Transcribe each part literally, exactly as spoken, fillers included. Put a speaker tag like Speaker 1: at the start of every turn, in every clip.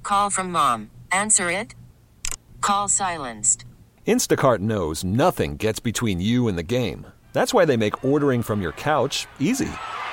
Speaker 1: Call from mom. Answer it. Call silenced.
Speaker 2: Instacart knows nothing gets between you and the game. That's why they make ordering from your couch easy.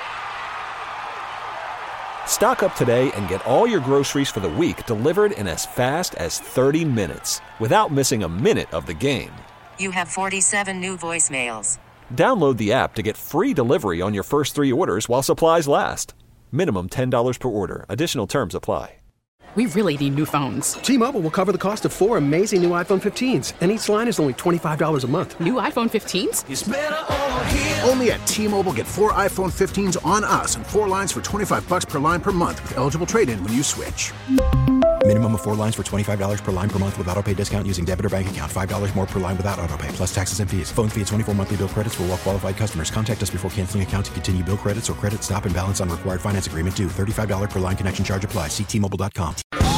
Speaker 2: Stock up today and get all your groceries for the week delivered in as fast as thirty minutes without missing a minute of the game.
Speaker 1: You have forty-seven new voicemails.
Speaker 2: Download the app to get free delivery on your first three orders while supplies last. Minimum ten dollars per order. Additional terms apply.
Speaker 3: We really need new phones.
Speaker 4: T-Mobile will cover the cost of four amazing new iPhone fifteens, and each line is only twenty-five dollars a month.
Speaker 3: New iPhone fifteens?
Speaker 5: It's better over here. Only at T-Mobile, get four iPhone fifteens on us and four lines for twenty-five bucks per line per month with eligible trade-in when you switch.
Speaker 6: Minimum of four lines for twenty-five dollars per line per month with autopay discount using debit or bank account. five dollars more per line without autopay, plus taxes and fees. Phone fee at twenty-four monthly bill credits for well-qualified customers. Contact us before canceling account to continue bill credits or credit stop and balance on required finance agreement due. thirty-five dollars per line connection charge applies. See T Mobile dot com.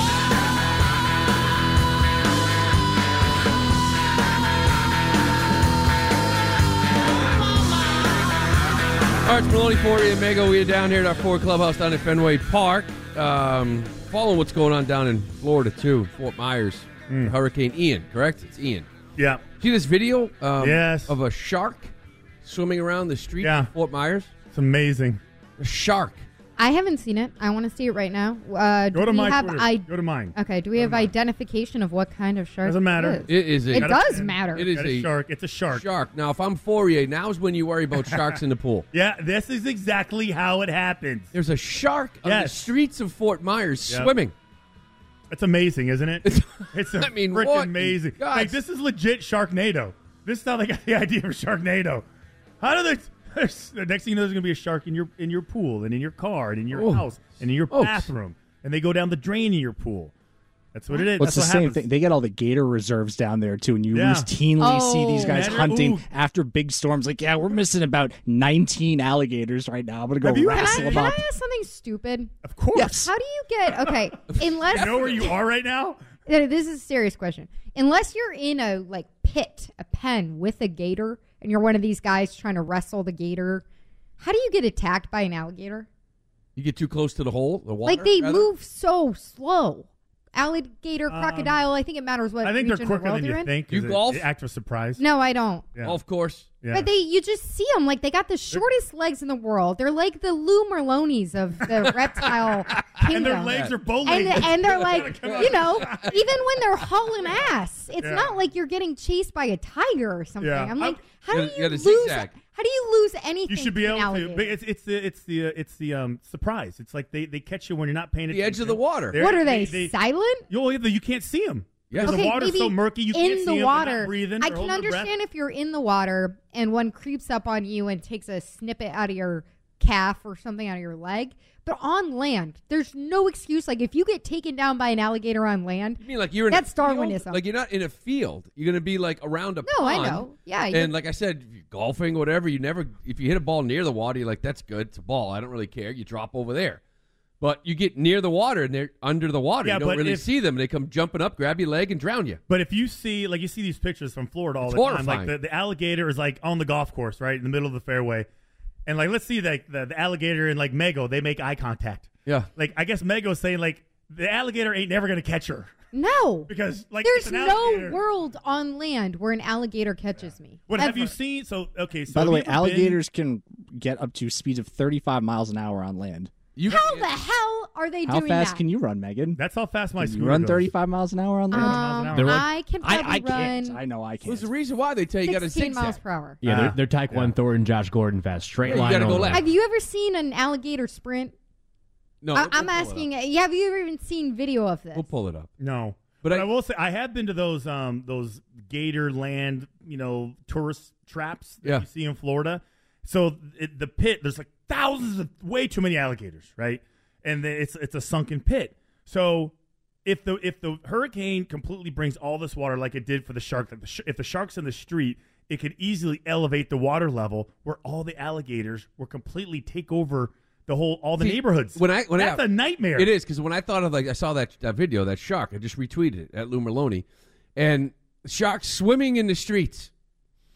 Speaker 7: All right, it's Maloney, Forty, and Mego. We are down here at our Ford Clubhouse down at Fenway Park. Um, following what's going on down in Florida, too. Fort Myers. Mm. Hurricane Ian, correct? It's Ian.
Speaker 8: Yeah.
Speaker 7: See this video um,
Speaker 8: yes.
Speaker 7: of a shark swimming around the streets
Speaker 8: yeah.
Speaker 7: of Fort Myers?
Speaker 8: It's amazing.
Speaker 7: A shark.
Speaker 9: I haven't seen it. I want to see it right now. Uh,
Speaker 8: Go to
Speaker 9: we
Speaker 8: my
Speaker 9: have
Speaker 8: Twitter.
Speaker 9: I-
Speaker 8: Go to mine.
Speaker 9: Okay. Do we
Speaker 8: Go
Speaker 9: have identification of what kind of shark?
Speaker 8: Doesn't matter.
Speaker 9: It is.
Speaker 7: It is. A,
Speaker 9: It does matter.
Speaker 7: It is
Speaker 8: a,
Speaker 7: a
Speaker 8: shark. It's a shark.
Speaker 7: Shark. Now, if I'm Fourier, now's when you worry about sharks in the pool.
Speaker 8: Yeah, this is exactly how it happens.
Speaker 7: There's a shark
Speaker 8: yes.
Speaker 7: on the streets of Fort Myers
Speaker 8: yep.
Speaker 7: swimming.
Speaker 8: It's amazing, isn't it?
Speaker 7: It's,
Speaker 8: it's
Speaker 7: I mean,
Speaker 8: freaking
Speaker 7: what?
Speaker 8: amazing.
Speaker 7: Gosh.
Speaker 8: Like, this is legit Sharknado. This is how they got the idea for Sharknado. How do they... The next thing you know, there's going to be a shark in your in your pool and in your car and in your
Speaker 7: oh.
Speaker 8: house and in your
Speaker 7: oh.
Speaker 8: bathroom. And they go down the drain in your pool. That's what it is.
Speaker 10: Well,
Speaker 8: That's
Speaker 10: it's
Speaker 8: what
Speaker 10: the same
Speaker 8: happens.
Speaker 10: thing. They get all the gator reserves down there, too, and you
Speaker 8: Yeah.
Speaker 10: routinely
Speaker 9: Oh.
Speaker 10: see these guys
Speaker 8: Never-
Speaker 10: hunting
Speaker 8: ooh.
Speaker 10: after big storms. Like, yeah, we're missing about nineteen alligators right now. I'm going to
Speaker 8: Have
Speaker 10: go
Speaker 8: you
Speaker 9: Can I,
Speaker 10: wrestle
Speaker 9: can
Speaker 10: them
Speaker 9: I
Speaker 10: up.
Speaker 9: ask something stupid?
Speaker 8: Of course.
Speaker 10: Yes.
Speaker 9: How do you get okay? Unless
Speaker 8: You know where you are right now?
Speaker 9: Uh, this is a serious question. Unless you're in a like pit, a pen with a gator, and you're one of these guys trying to wrestle the gator, how do you get attacked by an alligator?
Speaker 7: You get too close to the hole, the water?
Speaker 9: Like they
Speaker 7: rather?
Speaker 9: move so slow. Alligator, crocodile.
Speaker 8: Um,
Speaker 9: I think it matters what.
Speaker 8: I think they're
Speaker 9: region of the
Speaker 8: quicker
Speaker 9: world
Speaker 8: than
Speaker 9: you're
Speaker 8: you
Speaker 9: in.
Speaker 8: think.
Speaker 7: You
Speaker 8: Is it-
Speaker 7: golf?
Speaker 8: it act of surprise.
Speaker 9: No, I don't.
Speaker 8: Yeah.
Speaker 7: Golf course.
Speaker 8: Yeah.
Speaker 9: But they, you just see them like they got the shortest legs in the world. They're like the Lou Merlonis of the reptile kingdom.
Speaker 8: and their legs are bow
Speaker 9: and,
Speaker 8: legged.
Speaker 9: and they're like, you know, even when they're hauling ass, it's
Speaker 8: Yeah.
Speaker 9: not like you're getting chased by a tiger or something.
Speaker 8: Yeah.
Speaker 9: I'm like,
Speaker 8: I'm-
Speaker 9: how do
Speaker 7: You
Speaker 9: you
Speaker 7: gotta
Speaker 9: lose?
Speaker 7: zigzag.
Speaker 9: How do you lose anything?
Speaker 8: You should be
Speaker 9: to an
Speaker 8: able to.
Speaker 9: alligator?
Speaker 8: But it's it's the it's the uh, it's the um surprise. It's like they, they catch you when you're not paying attention.
Speaker 7: The edge of the water.
Speaker 8: They're-
Speaker 9: What are they, silent?
Speaker 8: You, you can't see them.
Speaker 7: Yeah.
Speaker 8: Because
Speaker 9: Okay,
Speaker 8: the water's
Speaker 9: maybe
Speaker 8: so murky, you
Speaker 9: in
Speaker 8: can't see
Speaker 9: the
Speaker 8: them. They're
Speaker 9: water.
Speaker 8: not breathing.
Speaker 9: I
Speaker 8: They're
Speaker 9: can
Speaker 8: holding their breath.
Speaker 9: understand if you're in the water and one creeps up on you and takes a snippet out of your calf or something out of your leg. But on land, there's no excuse. Like if you get taken down by an alligator on land,
Speaker 7: You mean like you're in
Speaker 9: that's
Speaker 7: a field?
Speaker 9: Darwinism.
Speaker 7: Like you're not in a field. You're going to be like around a
Speaker 9: No, I
Speaker 7: pond.
Speaker 9: know. Yeah, you're-
Speaker 7: And like I said, if you're golfing, whatever, you never, if you hit a ball near the water, you're like, that's good. It's a ball. I don't really care. You drop over there. But you get near the water and they're under the water.
Speaker 8: Yeah,
Speaker 7: you don't
Speaker 8: but
Speaker 7: really
Speaker 8: if-
Speaker 7: see them. They come jumping up, grab your leg, and drown you.
Speaker 8: But if you see, like you see these pictures from Florida all
Speaker 7: It's
Speaker 8: the time,
Speaker 7: horrifying.
Speaker 8: like the, the alligator is like on the golf course, right in the middle of the fairway, and like let's see like the, the alligator and like Mego, they make eye contact.
Speaker 7: Yeah.
Speaker 8: Like I guess Mego's saying like the alligator ain't never gonna catch her
Speaker 9: no,
Speaker 8: because like
Speaker 9: there's
Speaker 8: it's an
Speaker 9: no
Speaker 8: alligator.
Speaker 9: world on land where an alligator catches me.
Speaker 8: What have
Speaker 9: Ever.
Speaker 8: you seen? So okay, so
Speaker 10: By the
Speaker 8: have
Speaker 10: way,
Speaker 8: you ever
Speaker 10: alligators can get up to speeds of thirty-five miles an hour on land.
Speaker 7: You,
Speaker 9: How the hell are they
Speaker 10: How
Speaker 9: doing
Speaker 10: fast
Speaker 9: that?
Speaker 10: can you run, Megan?
Speaker 8: Been, that's how fast my
Speaker 10: Can you
Speaker 8: scooter
Speaker 10: run
Speaker 8: goes.
Speaker 10: thirty-five miles an hour on land?
Speaker 8: miles an
Speaker 9: Um,
Speaker 8: hour.
Speaker 11: They're like-
Speaker 9: I can
Speaker 10: I,
Speaker 9: probably
Speaker 10: I can't.
Speaker 9: run
Speaker 10: I know I can't.
Speaker 7: What's the reason why they tell you you got to
Speaker 9: sixteen
Speaker 7: zigzag?
Speaker 9: miles per hour.
Speaker 11: Yeah,
Speaker 8: Ah,
Speaker 11: they're, they're Taekwon
Speaker 8: yeah.
Speaker 11: Thornton, Josh Gordon fast. Straight
Speaker 7: Yeah, you
Speaker 11: line
Speaker 7: gotta go
Speaker 11: only.
Speaker 7: left.
Speaker 9: Have you ever seen an alligator sprint?
Speaker 7: No,
Speaker 9: I,
Speaker 7: we'll-
Speaker 9: I'm
Speaker 7: we'll pull it
Speaker 9: asking.
Speaker 7: up.
Speaker 9: Have you ever even seen video of this?
Speaker 7: We'll pull it up.
Speaker 8: No,
Speaker 7: But
Speaker 8: but,
Speaker 7: I-
Speaker 8: I, will say I have been to those um those gator land you know tourist traps that
Speaker 7: Yeah.
Speaker 8: you see in Florida. So it, the pit, there's like thousands of way too many alligators, right? And the, it's it's a sunken pit. So if the if the hurricane completely brings all this water like it did for the shark, like the sh- if the shark's in the street, it could easily elevate the water level where all the alligators will completely take over the whole all the
Speaker 7: See,
Speaker 8: neighborhoods.
Speaker 7: When I, when
Speaker 8: That's
Speaker 7: I,
Speaker 8: a nightmare.
Speaker 7: It is, because when I thought of, like, I saw that, that video, that shark, I just retweeted it at Lou Merloni, and sharks swimming in the streets.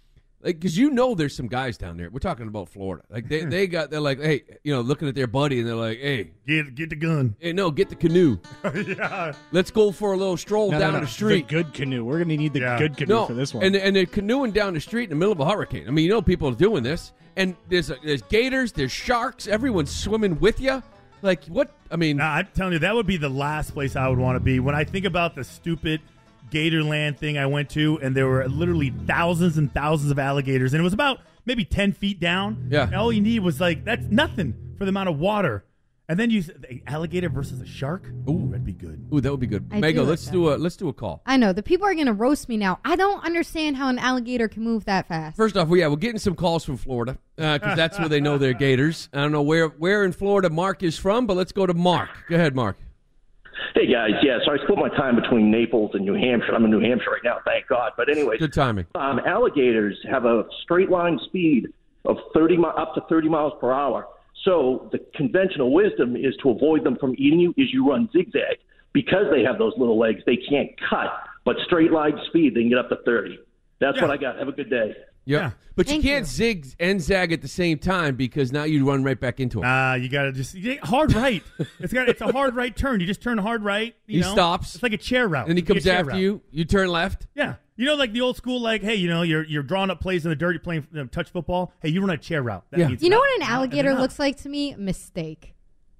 Speaker 7: Because you know there's some guys down there. We're talking about Florida. Like they, they got, they're like, hey, you know, looking at their buddy, and they're like, hey.
Speaker 8: Get get the gun.
Speaker 7: Hey, no, get the canoe.
Speaker 8: yeah.
Speaker 7: Let's go for a little stroll
Speaker 10: No,
Speaker 7: down
Speaker 10: no, no.
Speaker 7: the street.
Speaker 10: The good canoe. We're going to need the
Speaker 8: Yeah.
Speaker 10: good canoe
Speaker 7: No,
Speaker 10: for this one.
Speaker 7: and, and they're canoeing down the street in the middle of a hurricane. I mean, you know people are doing this. And there's a, there's gators, there's sharks, everyone's swimming with you. Like, what? I mean.
Speaker 8: Nah, I'm telling you, that would be the last place I would want to be. When I think about the stupid Gatorland thing I went to, and there were literally thousands and thousands of alligators, and it was about maybe ten feet down.
Speaker 7: Yeah.
Speaker 8: And all you need was like, that's nothing for the amount of water. And then you, the alligator versus a shark? Ooh, that'd be good.
Speaker 7: Ooh, that would be good.
Speaker 9: I
Speaker 7: Mego,
Speaker 9: do
Speaker 7: let's
Speaker 9: like
Speaker 7: do a let's do a call.
Speaker 9: I know. The people are going to roast me now. I don't understand how an alligator can move that fast.
Speaker 7: First off, well, yeah, we're getting some calls from Florida because that's where they know they're gators. I don't know where where in Florida Mark is from, but let's go to Mark. Go ahead, Mark.
Speaker 11: Hey, guys. Yeah, so I split my time between Naples and New Hampshire. I'm in New Hampshire right now, thank God. But anyways,
Speaker 7: Good timing.
Speaker 11: um, alligators have a straight line speed of thirty mi- up to thirty miles per hour. So the conventional wisdom is to avoid them from eating you is you run zigzag. Because they have those little legs, they can't cut. But straight line speed, they can get up to thirty. That's
Speaker 8: Yeah.
Speaker 11: what I got. Have a good day.
Speaker 7: Yep.
Speaker 8: Yeah.
Speaker 7: But
Speaker 9: Thank
Speaker 7: you can't
Speaker 9: you.
Speaker 7: zig and zag at the same time because now you run right back into him.
Speaker 8: Ah, you got to just you, hard right. It's got it's a hard right turn. You just turn hard right. You
Speaker 7: He
Speaker 8: know?
Speaker 7: stops.
Speaker 8: It's like a chair route.
Speaker 7: and he
Speaker 8: It's like a
Speaker 7: comes
Speaker 8: chair
Speaker 7: after
Speaker 8: route.
Speaker 7: you. You turn left.
Speaker 8: Yeah. You know, like the old school, like, hey, you know, you're you're drawing up plays in the dirt, you're playing you know, touch football. Hey, you run a chair route. That
Speaker 7: Yeah.
Speaker 8: means
Speaker 9: You know
Speaker 8: not-
Speaker 9: what an
Speaker 8: not-
Speaker 9: alligator
Speaker 8: not.
Speaker 9: looks like to me? Mistake.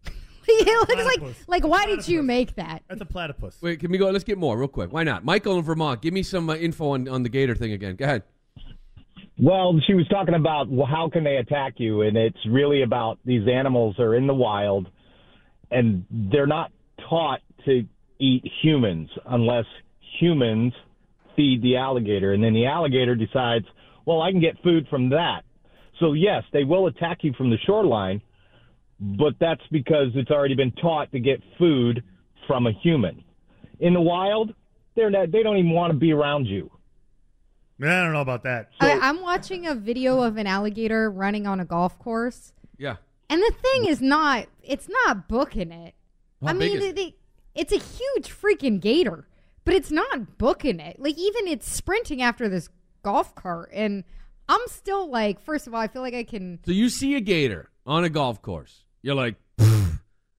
Speaker 9: It looks like,
Speaker 8: Platypus.
Speaker 9: like, why did you
Speaker 8: Platypus.
Speaker 9: make that?
Speaker 8: That's a platypus.
Speaker 7: Wait, can we go? Let's get more real quick. Why not? Michael in Vermont, give me some uh, info on, on the gator thing again. Go ahead.
Speaker 12: Well, she was talking about well, how can they attack you, and it's really about these animals are in the wild, and they're not taught to eat humans unless humans feed the alligator, and then the alligator decides, well, I can get food from that. So, yes, they will attack you from the shoreline, but that's because it's already been taught to get food from a human. In the wild, they're not, they don't even want to be around you.
Speaker 8: Man, I don't know about that.
Speaker 9: I, I'm watching a video of an alligator running on a golf course,
Speaker 7: Yeah.
Speaker 9: and the thing is not, it's not booking it.
Speaker 7: How
Speaker 9: I
Speaker 7: big
Speaker 9: mean,
Speaker 7: is
Speaker 9: they,
Speaker 7: it?
Speaker 9: they, it's a huge freaking gator, but it's not booking it. Like, even it's sprinting after this golf cart, and I'm still like, first of all, I feel like I can.
Speaker 7: So you see a gator on a golf course. You're like, "Pfft,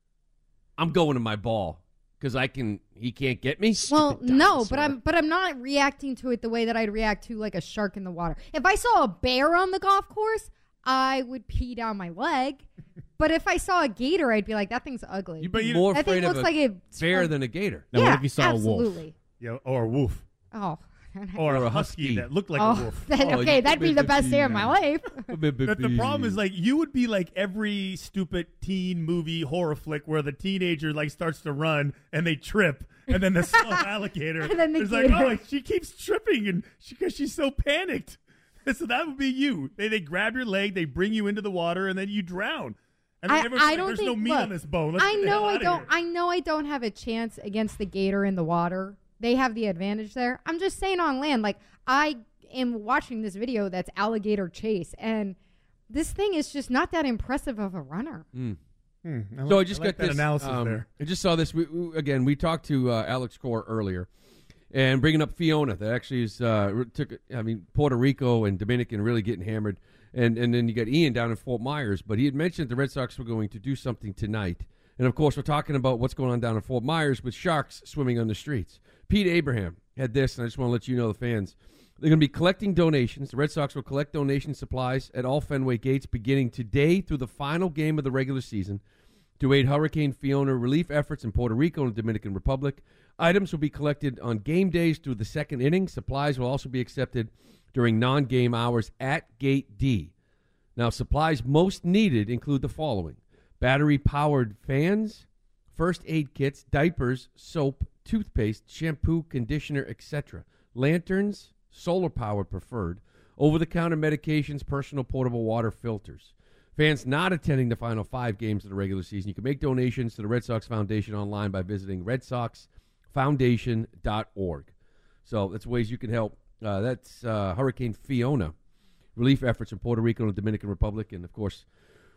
Speaker 7: I'm going to my ball because I can. He can't get me.
Speaker 9: Well, no, but I'm but I'm not reacting to it the way that I'd react to like a shark in the water. If I saw a bear on the golf course, I would pee down my leg. But if I saw a gator, I'd be like, that thing's ugly.
Speaker 7: You'd be more
Speaker 9: that
Speaker 7: afraid
Speaker 9: thing
Speaker 7: of
Speaker 9: looks
Speaker 7: a
Speaker 9: like a
Speaker 7: bear than a gator.
Speaker 10: Now,
Speaker 9: yeah,
Speaker 10: what if you saw
Speaker 9: absolutely.
Speaker 10: a wolf?
Speaker 8: Yeah, or a wolf.
Speaker 9: Oh.
Speaker 8: Or
Speaker 7: Or
Speaker 8: a
Speaker 7: a
Speaker 8: husky,
Speaker 7: husky.
Speaker 8: that looked like
Speaker 9: oh,
Speaker 8: a wolf.
Speaker 9: that-
Speaker 7: Oh,
Speaker 9: okay,
Speaker 7: you-
Speaker 9: that'd be the best day of my life.
Speaker 8: But the problem is, like, you would be like every stupid teen movie horror flick where the teenager like starts to run and they trip, and then the slow alligator
Speaker 9: And then the
Speaker 8: is like,
Speaker 9: gator.
Speaker 8: oh, she keeps tripping, and because she's so panicked. So that would be you. They they grab your leg, they bring you into the water, and then you drown. And then
Speaker 9: I,
Speaker 8: everyone's
Speaker 9: I
Speaker 8: like,
Speaker 9: don't
Speaker 8: there's
Speaker 9: think.
Speaker 8: no meat
Speaker 9: look,
Speaker 8: on this bone. Let's
Speaker 9: I
Speaker 8: get the
Speaker 9: know
Speaker 8: hell
Speaker 9: I
Speaker 8: outta
Speaker 9: don't.
Speaker 8: here.
Speaker 9: I know I don't have a chance against the gator in the water. They have the advantage there. I'm just saying on land, like I am watching this video that's alligator chase, and this thing is just not that impressive of a runner.
Speaker 7: Mm.
Speaker 8: Hmm, I
Speaker 7: So I
Speaker 8: like-
Speaker 7: just
Speaker 8: I like
Speaker 7: got
Speaker 8: that
Speaker 7: this
Speaker 8: analysis
Speaker 7: um,
Speaker 8: there.
Speaker 7: I just saw this. We, we, again, we talked to uh, Alex Core earlier, and bringing up Fiona. That actually is uh, took. I mean, Puerto Rico and Dominican really getting hammered, and and then you got Ian down in Fort Myers. But he had mentioned the Red Sox were going to do something tonight, and of course we're talking about what's going on down in Fort Myers with sharks swimming on the streets. Pete Abraham had this, and I just want to let you know, the fans. They're going to be collecting donations. The Red Sox will collect donation supplies at all Fenway gates beginning today through the final game of the regular season to aid Hurricane Fiona relief efforts in Puerto Rico and the Dominican Republic. Items will be collected on game days through the second inning. Supplies will also be accepted during non-game hours at Gate D. Now, supplies most needed include the following: battery-powered fans, first aid kits, diapers, soap, toothpaste, shampoo, conditioner, et cetera, lanterns, solar-powered preferred, over-the-counter medications, personal portable water filters. Fans not attending the final five games of the regular season, you can make donations to the Red Sox Foundation online by visiting red sox foundation dot org. So that's ways you can help. Uh, that's uh, Hurricane Fiona relief efforts in Puerto Rico and the Dominican Republic. And, of course,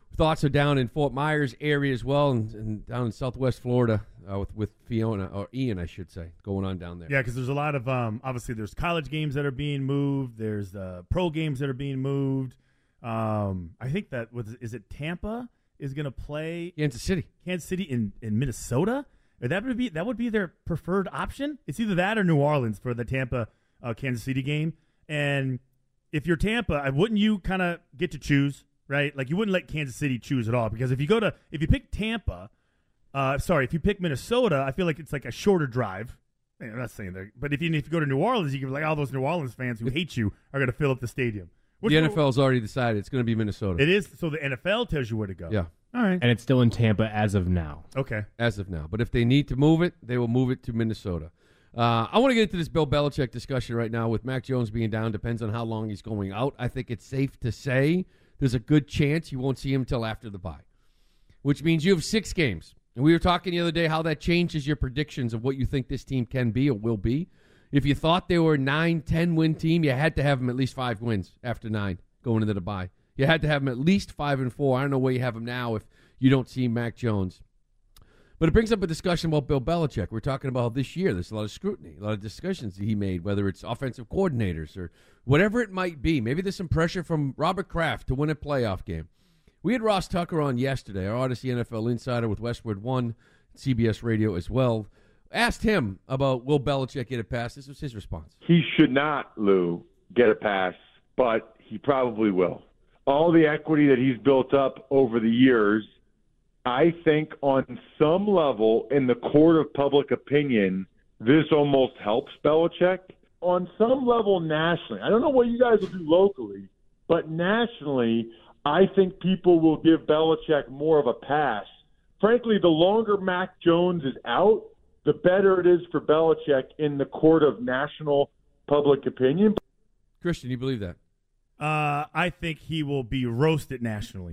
Speaker 7: thoughts are down in Fort Myers area as well, and, and down in Southwest Florida uh, with, with Fiona, or Ian, I should say, going on down there.
Speaker 8: Yeah, because there's a lot of, um, obviously, there's college games that are being moved. There's uh, pro games that are being moved. Um, I think that, was is it Tampa is going to play?
Speaker 7: Kansas City.
Speaker 8: Kansas City in, in Minnesota? That would be that would be their preferred option. It's either that or New Orleans for the Tampa uh, Kansas City game. And if you're Tampa, wouldn't you kind of get to choose, right? Like you wouldn't let Kansas City choose at all, because if you go to if you pick Tampa, uh, sorry, if you pick Minnesota, I feel like it's like a shorter drive. I'm not saying that, but if you if you go to New Orleans, you can be like all those New Orleans fans who hate you are going to fill up the stadium. Which
Speaker 7: the N F L's already decided it's going to be Minnesota.
Speaker 8: It is, so the N F L tells you where to go.
Speaker 7: Yeah.
Speaker 8: All right.
Speaker 13: And it's still in Tampa as of now.
Speaker 8: Okay.
Speaker 7: As of now. But if they need to move it, they will move it to Minnesota. Uh, I want to get into this Bill Belichick discussion right now with Mac Jones being down. Depends on how long he's going out. I think it's safe to say there's a good chance you won't see him until after the bye, which means you have six games. And we were talking the other day how that changes your predictions of what you think this team can be or will be. If you thought they were a nine, ten-win team, you had to have them at least five wins after nine going into the bye. You had to have them at least five and four. I don't know where you have them now if you don't see Mac Jones. But it brings up a discussion about Bill Belichick. We're talking about this year. There's a lot of scrutiny, a lot of discussions that he made, whether it's offensive coordinators or whatever it might be. Maybe there's some pressure from Robert Kraft to win a playoff game. We had Ross Tucker on yesterday, our Odyssey N F L insider with Westwood One, C B S Radio as well. Asked him about will Belichick get a pass. This was his response.
Speaker 14: He should not, Lou, get a pass, but he probably will. All the equity that he's built up over the years, I think on some level in the court of public opinion, this almost helps Belichick. On some level nationally, I don't know what you guys will do locally, but nationally, I think people will give Belichick more of a pass. Frankly, the longer Mac Jones is out, the better it is for Belichick in the court of national public opinion.
Speaker 7: Christian, you believe that?
Speaker 8: Uh, I think he will be roasted nationally.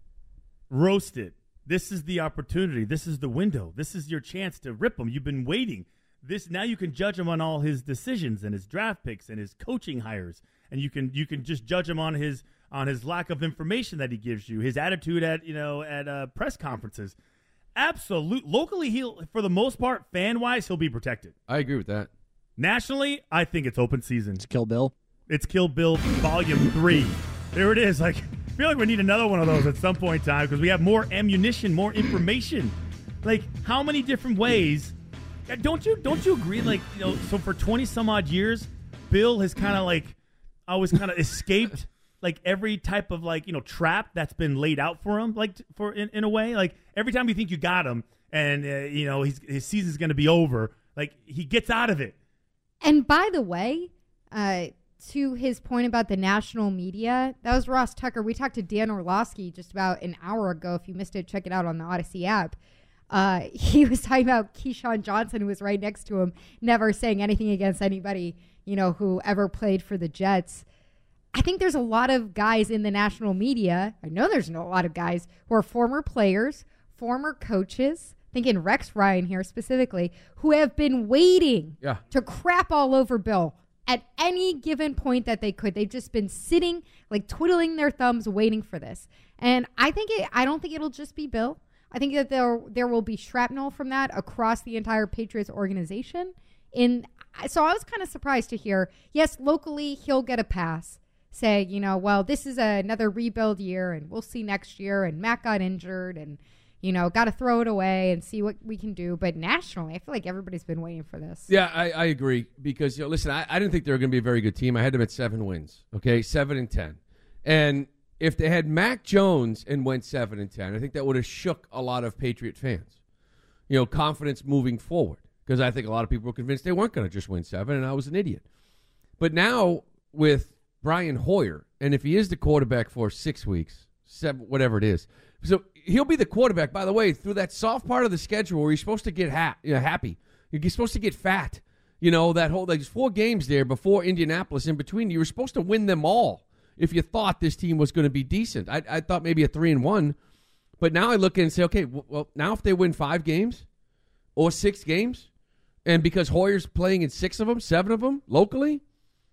Speaker 8: Roasted. This is the opportunity. This is the window. This is your chance to rip him. You've been waiting. This now you can judge him on all his decisions and his draft picks and his coaching hires, and you can you can just judge him on his on his lack of information that he gives you, his attitude at you know at uh, press conferences. Absolute. Locally, he'll for the most part, fan wise, he'll be protected.
Speaker 7: I agree with that.
Speaker 8: Nationally, I think it's open season.
Speaker 10: It's Kill Bill.
Speaker 8: It's Kill Bill Volume Three. There it is. Like, I feel like we need another one of those at some point in time because we have more ammunition, more information. Like, how many different ways? Don't you don't you agree? Like, you know, so for twenty some odd years, Bill has kind of like always kind of escaped like every type of like you know trap that's been laid out for him. Like for in, in a way, like every time you think you got him, and uh, you know he's, his season's going to be over, like he gets out of it.
Speaker 9: And by the way, uh, to his point about the national media, that was Ross Tucker. We talked to Dan Orlovsky just about an hour ago. If you missed it, check it out on the Odyssey app. Uh, he was talking about Keyshawn Johnson, who was right next to him, never saying anything against anybody, you know, who ever played for the Jets. I think there's a lot of guys in the national media. I know there's a lot of guys who are former players, former coaches, thinking Rex Ryan here specifically, who have been waiting
Speaker 7: yeah.
Speaker 9: to crap all over Bill at any given point that they could. They've just been sitting, like twiddling their thumbs, waiting for this. And I think it, I don't think it'll just be Bill. I think that there there will be shrapnel from that across the entire Patriots organization. In so I was kind of surprised to hear, yes, locally he'll get a pass. Say, you know, well, this is a, another rebuild year, and we'll see next year. And Matt got injured, and you know, got to throw it away and see what we can do. But nationally, I feel like everybody's been waiting for this.
Speaker 7: Yeah, I, I agree because you know, listen, I, I didn't think they were going to be a very good team. I had them at seven wins. Okay, seven and ten, and if they had Mac Jones and went seven and ten, I think that would have shook a lot of Patriot fans. You know, confidence moving forward. Because I think a lot of people were convinced they weren't going to just win seven, and I was an idiot. But now with Brian Hoyer, and if he is the quarterback for six weeks, seven, whatever it is, so he'll be the quarterback, by the way, through that soft part of the schedule where you're supposed to get ha- you know, happy. You're supposed to get fat. You know, that whole, like, there's four games there before Indianapolis in between. You were supposed to win them all. If you thought this team was going to be decent. I, I thought maybe a three and one, but now I look at it and say, okay, well, now if they win five games or six games, and because Hoyer's playing in six of them, seven of them locally,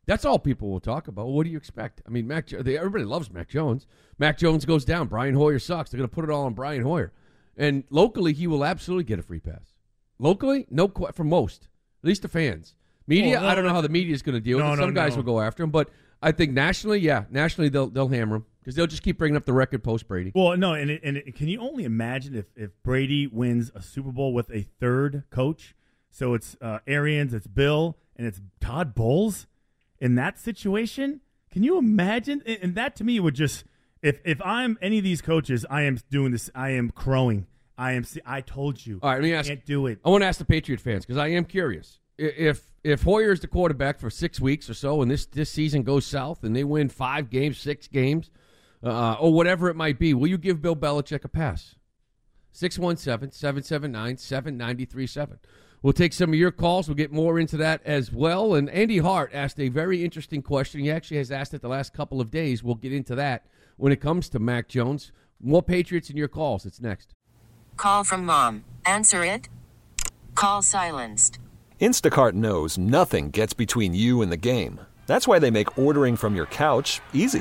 Speaker 7: That's all people will talk about. What do you expect? I mean, Mac. They, everybody loves Mac Jones. Mac Jones goes down. Brian Hoyer sucks. They're going to put it all on Brian Hoyer. And locally, he will absolutely get a free pass. Locally, no, for most, at least the fans. Media,
Speaker 8: Oh, no,
Speaker 7: I don't know
Speaker 8: no,
Speaker 7: how the media is going to deal
Speaker 8: no,
Speaker 7: with it.
Speaker 8: no,
Speaker 7: Some guys
Speaker 8: no.
Speaker 7: will go after him, but I think nationally, yeah, nationally they'll they'll hammer him because they'll just keep bringing up the record post Brady.
Speaker 8: Well, no, and it, and it, can you only imagine if, if Brady wins a Super Bowl with a third coach? So it's uh, Arians, it's Bill, and it's Todd Bowles. In that situation, can you imagine? And and that to me would just if if I'm any of these coaches, I am doing this. I am crowing. I am. I told you.
Speaker 7: All right, let me ask.
Speaker 8: Can't do it.
Speaker 7: I want to ask the Patriot fans because I am curious. I- If if Hoyer is the quarterback for six weeks or so, and this this season goes south, and they win five games, six games, uh, or whatever it might be, will you give Bill Belichick a pass? six one seven, seven seven nine, seven nine three seven. We'll take some of your calls. We'll get more into that as well. And Andy Hart asked a very interesting question. He actually has asked it the last couple of days. We'll get into that when it comes to Mac Jones. More Patriots in your calls. It's next.
Speaker 1: Call from mom. Answer it. Call silenced.
Speaker 2: Instacart knows nothing gets between you and the game. That's why they make ordering from your couch easy.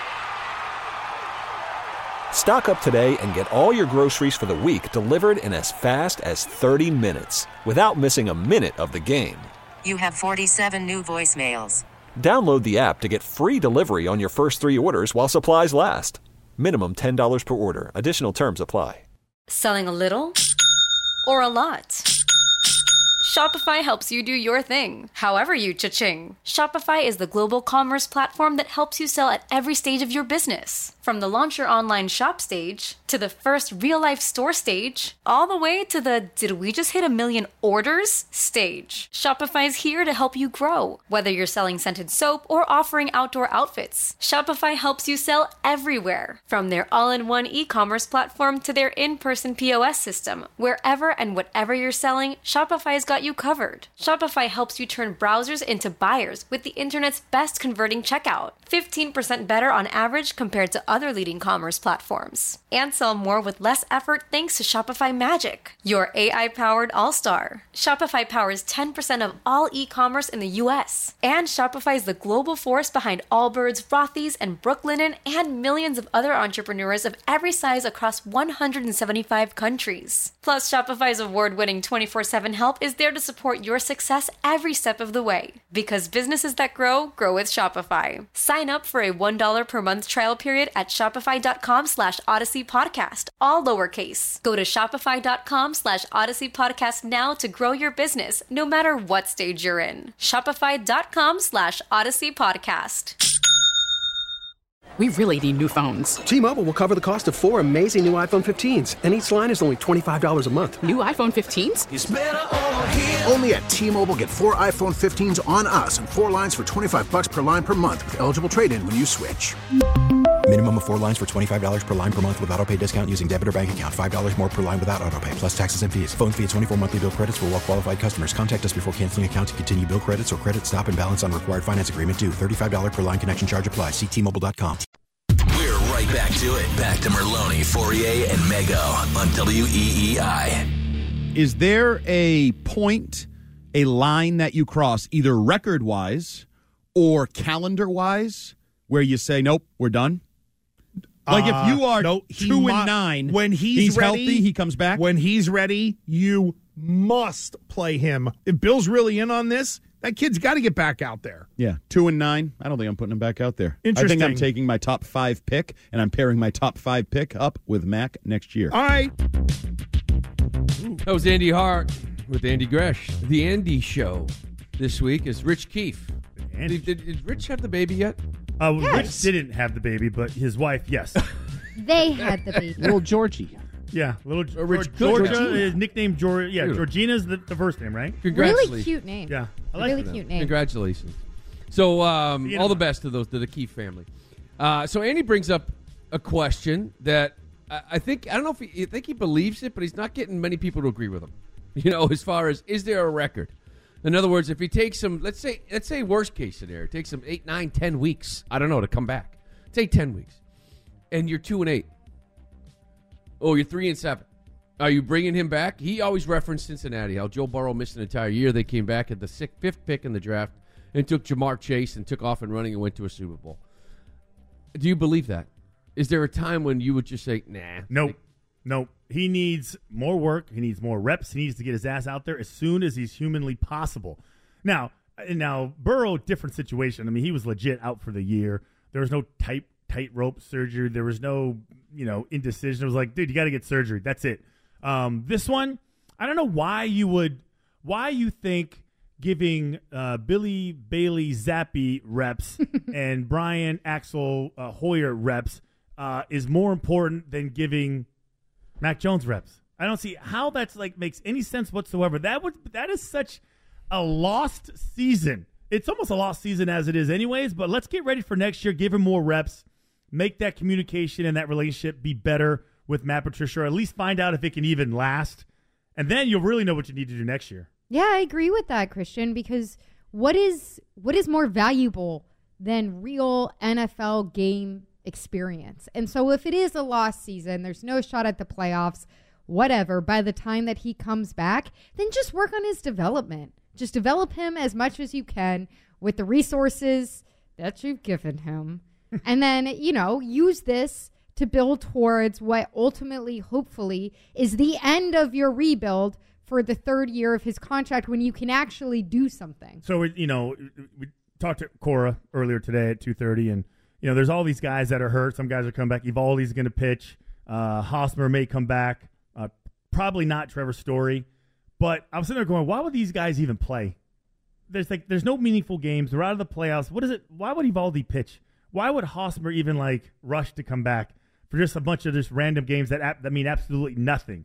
Speaker 2: Stock up today and get all your groceries for the week delivered in as fast as thirty minutes without missing a minute of the game.
Speaker 1: You have forty-seven new voicemails.
Speaker 2: Download the app to get free delivery on your first three orders while supplies last. Minimum ten dollars per order. Additional terms apply.
Speaker 15: Selling a little or a lot? Shopify helps you do your thing, however you cha-ching. Shopify is the global commerce platform that helps you sell at every stage of your business. From the launch your online shop stage, to the first real-life store stage, all the way to the did we just hit a million orders stage. Shopify's here to help you grow. Whether you're selling scented soap or offering outdoor outfits, Shopify helps you sell everywhere. From their all-in-one e-commerce platform to their in-person P O S system, wherever and whatever you're selling, Shopify's got you covered. Shopify helps you turn browsers into buyers with the internet's best converting checkout. fifteen percent better on average compared to other leading commerce platforms. And sell more with less effort thanks to Shopify Magic, your A I-powered all-star. Shopify powers ten percent of all e-commerce in the U S. And Shopify is the global force behind Allbirds, Rothy's, and Brooklinen, and millions of other entrepreneurs of every size across one hundred seventy-five countries. Plus, Shopify's award-winning twenty-four seven help is there to support your success every step of the way. Because businesses that grow, grow with Shopify. Sign up for a one dollar per month trial period at shopify.com slash Odyssey Podcast, all lowercase. Go to shopify.com slash Odyssey Podcast now to grow your business, no matter what stage you're in. Shopify.com slash Odyssey Podcast.
Speaker 3: We really need new phones.
Speaker 4: T-Mobile will cover the cost of four amazing new iPhone fifteens, and each line is only twenty-five dollars a month.
Speaker 3: New iPhone fifteens?
Speaker 5: It's better over here. Only at T-Mobile, get four iPhone fifteens on us and four lines for twenty-five bucks per line per month with eligible trade-in when you switch.
Speaker 6: Minimum of four lines for twenty-five dollars per line per month with autopay discount using debit or bank account. five dollars more per line without autopay, plus taxes and fees. Phone fee at twenty-four monthly bill credits for well-qualified customers. Contact us before canceling account to continue bill credits or credit stop and balance on required finance agreement due. thirty-five dollars per line connection charge applies. See T Mobile dot com.
Speaker 16: We're right back to it. Back to Merlone, Fourier, and Mego on W E E I.
Speaker 17: Is there a point, a line that you cross, either record-wise or calendar-wise, where you say, nope, we're done? Like
Speaker 8: Uh,
Speaker 17: if you are
Speaker 8: no, he
Speaker 17: two
Speaker 8: mu-
Speaker 17: and nine,
Speaker 8: when he's,
Speaker 17: he's
Speaker 8: ready,
Speaker 17: healthy, he comes back.
Speaker 18: When he's ready, you must play him. If Bill's really in on this, that kid's got to get back out there.
Speaker 17: Yeah, two and nine. I don't think I'm putting him back out there. I
Speaker 18: Interesting.
Speaker 17: think I'm taking my top five pick, and I'm pairing my top five pick up with Mac next year.
Speaker 18: All right.
Speaker 7: That was Andy Hart with Andy Gresh. The Andy Show this week is Rich Keefe. Did, did, did Rich have the baby yet?
Speaker 8: Uh,
Speaker 9: Yes.
Speaker 8: Rich didn't have the baby, but his wife, yes.
Speaker 9: They had the baby.
Speaker 10: Little Georgie.
Speaker 8: Yeah, little
Speaker 7: Uh, Rich-
Speaker 8: Georgia
Speaker 7: Georgina.
Speaker 8: is nicknamed Georgia. Yeah,
Speaker 7: Beautiful.
Speaker 8: Georgina's the, the first name, right?
Speaker 7: Congratulations.
Speaker 9: Really cute name.
Speaker 8: Yeah, I like
Speaker 9: really
Speaker 8: that.
Speaker 9: cute name.
Speaker 7: Congratulations. So, um,
Speaker 8: You
Speaker 7: all
Speaker 8: know.
Speaker 7: the best to those to the Keefe family. Uh, so, Andy brings up a question that I, I think I don't know if he I think he believes it, but he's not getting many people to agree with him. You know, as far as is there a record? In other words, if he takes some, let's say, let's say worst case scenario, it takes some eight, nine, ten weeks. I don't know to come back. Take ten weeks, and you're two and eight. Oh, you're three and seven. Are you bringing him back? He always referenced Cincinnati, how Joe Burrow missed an entire year. They came back at the sixth, fifth pick in the draft and took Jamar Chase and took off and running and went to a Super Bowl. Do you believe that? Is there a time when you would just say, nah?
Speaker 8: Nope. Like, nope. He needs more work. He needs more reps. He needs to get his ass out there as soon as he's humanly possible. Now, now Burrow, different situation. I mean, he was legit out for the year. There was no tight tightrope surgery. There was no, you know, indecision. It was like, dude, you got to get surgery. That's it. Um, this one, I don't know why you would, why you think giving uh, Billy Bailey Zappi reps and Brian Axel uh, Hoyer reps uh, is more important than giving Mac Jones reps. I don't see how that's like makes any sense whatsoever. That would that is such a lost season. It's almost a lost season as it is anyways, but let's get ready for next year. Give him more reps. Make that communication and that relationship be better with Matt Patricia, or at least find out if it can even last. And then you'll really know what you need to do next year.
Speaker 9: Yeah, I agree with that, Christian, because what is what is more valuable than real N F L game experience? And so if it is a lost season, there's no shot at the playoffs, whatever, by the time that he comes back, then just work on his development. Just develop him as much as you can with the resources that you've given him. And then, you know, use this to build towards what ultimately, hopefully, is the end of your rebuild for the third year of his contract when you can actually do something.
Speaker 8: So, you know, we talked to Cora earlier today at two thirty, and, you know, there's all these guys that are hurt. Some guys are coming back. Evaldi's going to pitch. Uh, Hosmer may come back. Uh, probably not Trevor Story. But I was sitting there going, why would these guys even play? There's like, there's no meaningful games. They're out of the playoffs. What is it? Why would Evaldi pitch? Why would Hosmer even like rush to come back for just a bunch of just random games that that mean absolutely nothing?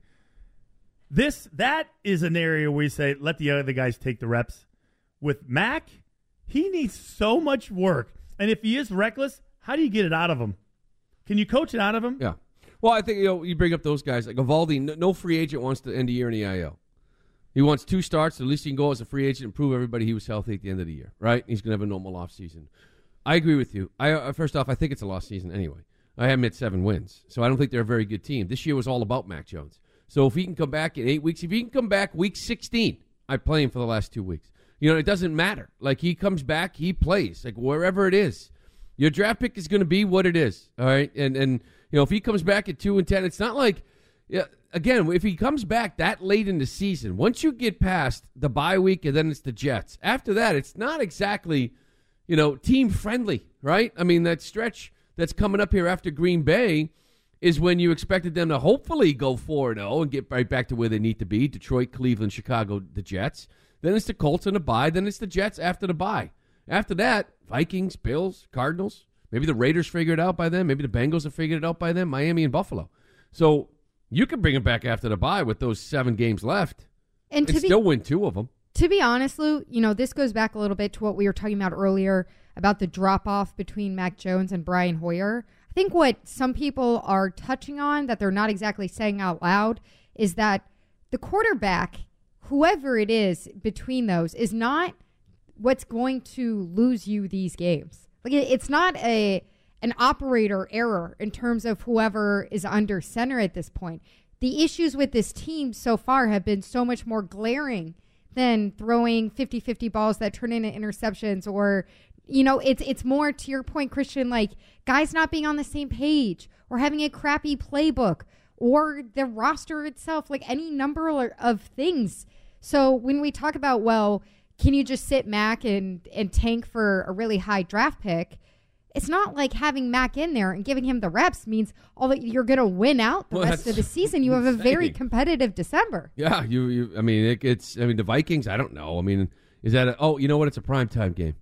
Speaker 8: This that is an area where you say let the other guys take the reps. With Mac, he needs so much work, and if he is reckless, how do you get it out of him? Can you coach it out of him?
Speaker 7: Yeah. Well, I think you know you bring up those guys like Evaldi. No, no free agent wants to end the year in the I L. He wants two starts. At least he can go as a free agent and prove everybody he was healthy at the end of the year. Right? He's going to have a normal off season. I agree with you. I uh, first off, I think it's a lost season anyway. I have him at seven wins, so I don't think they're a very good team. This year was all about Mac Jones. So if he can come back in eight weeks, if he can come back week sixteen, I play him for the last two weeks. You know, it doesn't matter. Like, he comes back, he plays, like, wherever it is. Your draft pick is going to be what it is, all right? And, and you know, if he comes back at two and ten, it's not like, yeah, again, if he comes back that late in the season, once you get past the bye week and then it's the Jets, after that, it's not exactly, you know, team-friendly, right? I mean, that stretch that's coming up here after Green Bay is when you expected them to hopefully go four and oh and get right back to where they need to be, Detroit, Cleveland, Chicago, the Jets. Then it's the Colts and the bye. Then it's the Jets after the bye. After that, Vikings, Bills, Cardinals. Maybe the Raiders figure it out by then. Maybe the Bengals have figured it out by then. Miami and Buffalo. So you can bring them back after the bye with those seven games left
Speaker 9: and,
Speaker 7: and
Speaker 9: to
Speaker 7: still
Speaker 9: be,
Speaker 7: win two of them.
Speaker 9: To be honest, Lou, you know, this goes back a little bit to what we were talking about earlier about the drop-off between Mac Jones and Brian Hoyer. I think what some people are touching on that they're not exactly saying out loud is that the quarterback, whoever it is between those, is not what's going to lose you these games. Like, it's not a an operator error in terms of whoever is under center at this point. The issues with this team so far have been so much more glaring than throwing fifty-fifty balls that turn into interceptions, or, you know, it's it's more to your point, Christian, like guys not being on the same page or having a crappy playbook or the roster itself, like any number of things. So when we talk about, well, can you just sit Mac and, and tank for a really high draft pick? It's not like having Mac in there and giving him the reps means all that you're going to win out the
Speaker 7: well,
Speaker 9: rest of the season. You have a very competitive December.
Speaker 7: Yeah, you. you I mean, it, it's. I mean, the Vikings. I don't know. I mean, is that? A, oh, you know what? It's a primetime game,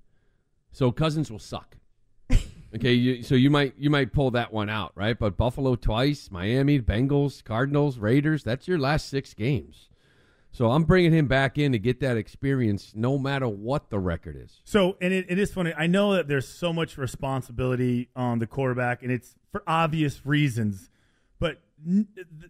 Speaker 7: so Cousins will suck. Okay, you, so you might you might pull that one out, right? But Buffalo twice, Miami, Bengals, Cardinals, Raiders. That's your last six games. So I'm bringing him back in to get that experience no matter what the record is.
Speaker 8: So, and it, it is funny. I know that there's so much responsibility on the quarterback, and it's for obvious reasons. But n-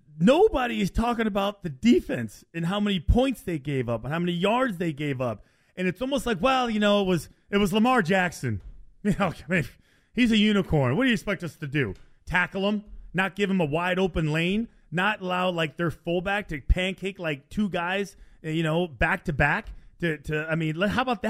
Speaker 8: nobody is talking about the defense and how many points they gave up and how many yards they gave up. And it's almost like, well, you know, it was it was Lamar Jackson. You know, I mean, he's a unicorn. What do you expect us to do? Tackle him? Not give him a wide open lane? Not allow like their fullback to pancake like two guys, you know, back to back. To, to I mean, how about that? How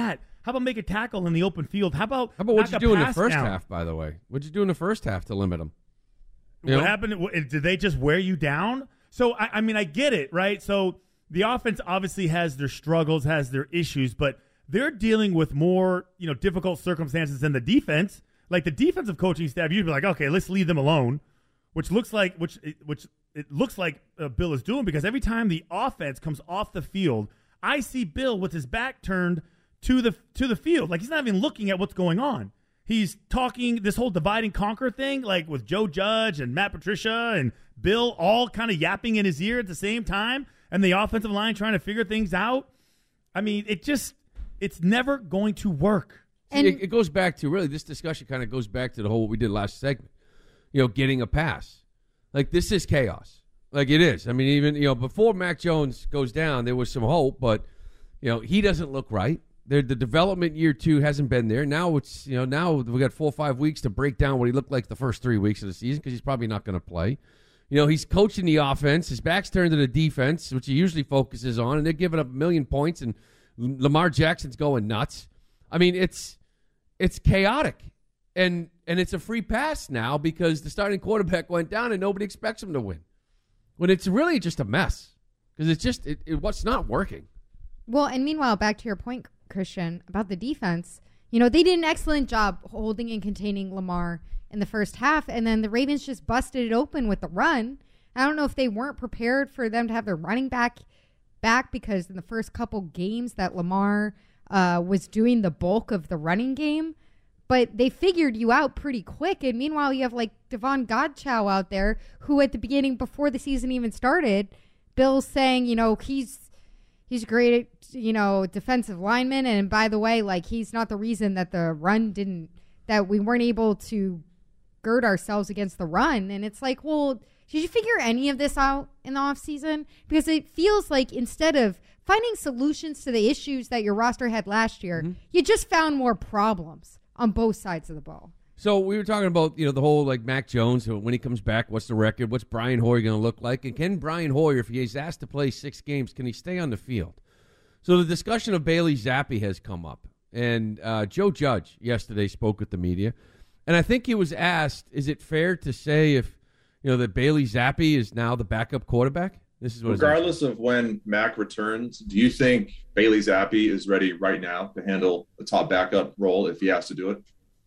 Speaker 8: How about make a tackle in the open field? How about
Speaker 7: How about what
Speaker 8: knock
Speaker 7: you
Speaker 8: a
Speaker 7: do in the
Speaker 8: pass
Speaker 7: first
Speaker 8: down?
Speaker 7: half, by the way? What'd you do in the first half to limit them? You
Speaker 8: What
Speaker 7: know?
Speaker 8: happened? What- Did they just wear you down? So, I, I mean, I get it, right? So the offense obviously has their struggles, has their issues, but they're dealing with more, you know, difficult circumstances than the defense. Like the defensive coaching staff, you'd be like, okay, let's leave them alone, which looks like which which it looks like uh, Bill is doing, because every time the offense comes off the field, I see Bill with his back turned to the to the field, like he's not even looking at what's going on. He's talking this whole divide and conquer thing, like with Joe Judge and Matt Patricia and Bill all kind of yapping in his ear at the same time, and the offensive line trying to figure things out. I mean, it just it's never going to work.
Speaker 7: See, it, it goes back to really this discussion kind of goes back to the whole what we did last segment. You know, getting a pass. Like this is chaos. Like it is. I mean, even you know before Mac Jones goes down, there was some hope, but you know he doesn't look right. The, the development year two hasn't been there. Now it's you know now we got four or five weeks to break down what he looked like the first three weeks of the season because he's probably not going to play. You know he's coaching the offense. His back's turned to the defense, which he usually focuses on, and they're giving up a million points. And Lamar Jackson's going nuts. I mean it's it's chaotic, and and it's a free pass now because the starting quarterback went down and nobody expects him to win. When it's really just a mess because it's just it, it, what's not working.
Speaker 9: Well, and meanwhile, back to your point, Christian, about the defense, you know, they did an excellent job holding and containing Lamar in the first half, and then the Ravens just busted it open with the run. I don't know if they weren't prepared for them to have their running back back because in the first couple games that Lamar uh, was doing the bulk of the running game, but they figured you out pretty quick. And meanwhile, you have like Devon Godchow out there who at the beginning, before the season even started, Bill's saying, you know, he's He's great at, you know, defensive lineman. And by the way, like, he's not the reason that the run didn't, that we weren't able to gird ourselves against the run. And it's like, well, did you figure any of this out in the offseason? Because it feels like instead of finding solutions to the issues that your roster had last year, mm-hmm. you just found more problems on both sides of the ball.
Speaker 7: So we were talking about, you know, the whole, like, Mac Jones, when he comes back, what's the record? What's Brian Hoyer going to look like? And can Brian Hoyer, if he's asked to play six games, can he stay on the field? So the discussion of Bailey Zappi has come up. And uh, Joe Judge yesterday spoke with the media. And I think he was asked, is it fair to say if, you know, that Bailey Zappi is now the backup quarterback? This is what
Speaker 19: Regardless of when Mac returns, do you think Bailey Zappi is ready right now to handle the top backup role if he has to do it?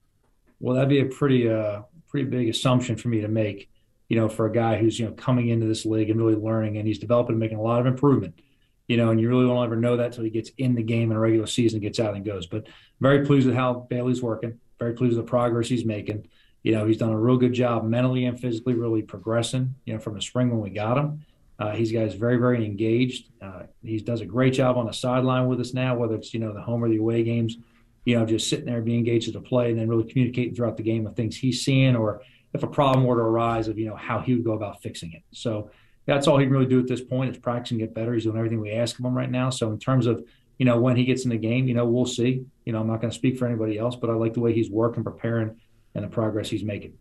Speaker 20: Well, that'd be a pretty, uh, pretty big assumption for me to make, you know, for a guy who's, you know, coming into this league and really learning, and he's developing and making a lot of improvement, you know, and you really won't ever know that until he gets in the game in a regular season, gets out and goes. But very pleased with how Bailey's working, very pleased with the progress he's making. You know, he's done a real good job mentally and physically really progressing, you know, from the spring when we got him. Uh, he's guys very, very engaged. Uh, he does a great job on the sideline with us now, whether it's, you know, the home or the away games. You know, just sitting there being engaged at the play and then really communicating throughout the game of things he's seeing or if a problem were to arise of, you know, how he would go about fixing it. So that's all he can really do at this point is practice and get better. He's doing everything we ask of him right now. So in terms of, you know, when he gets in the game, you know, we'll see. You know, I'm not going to speak for anybody else, but I like the way he's working, preparing, and the progress he's making.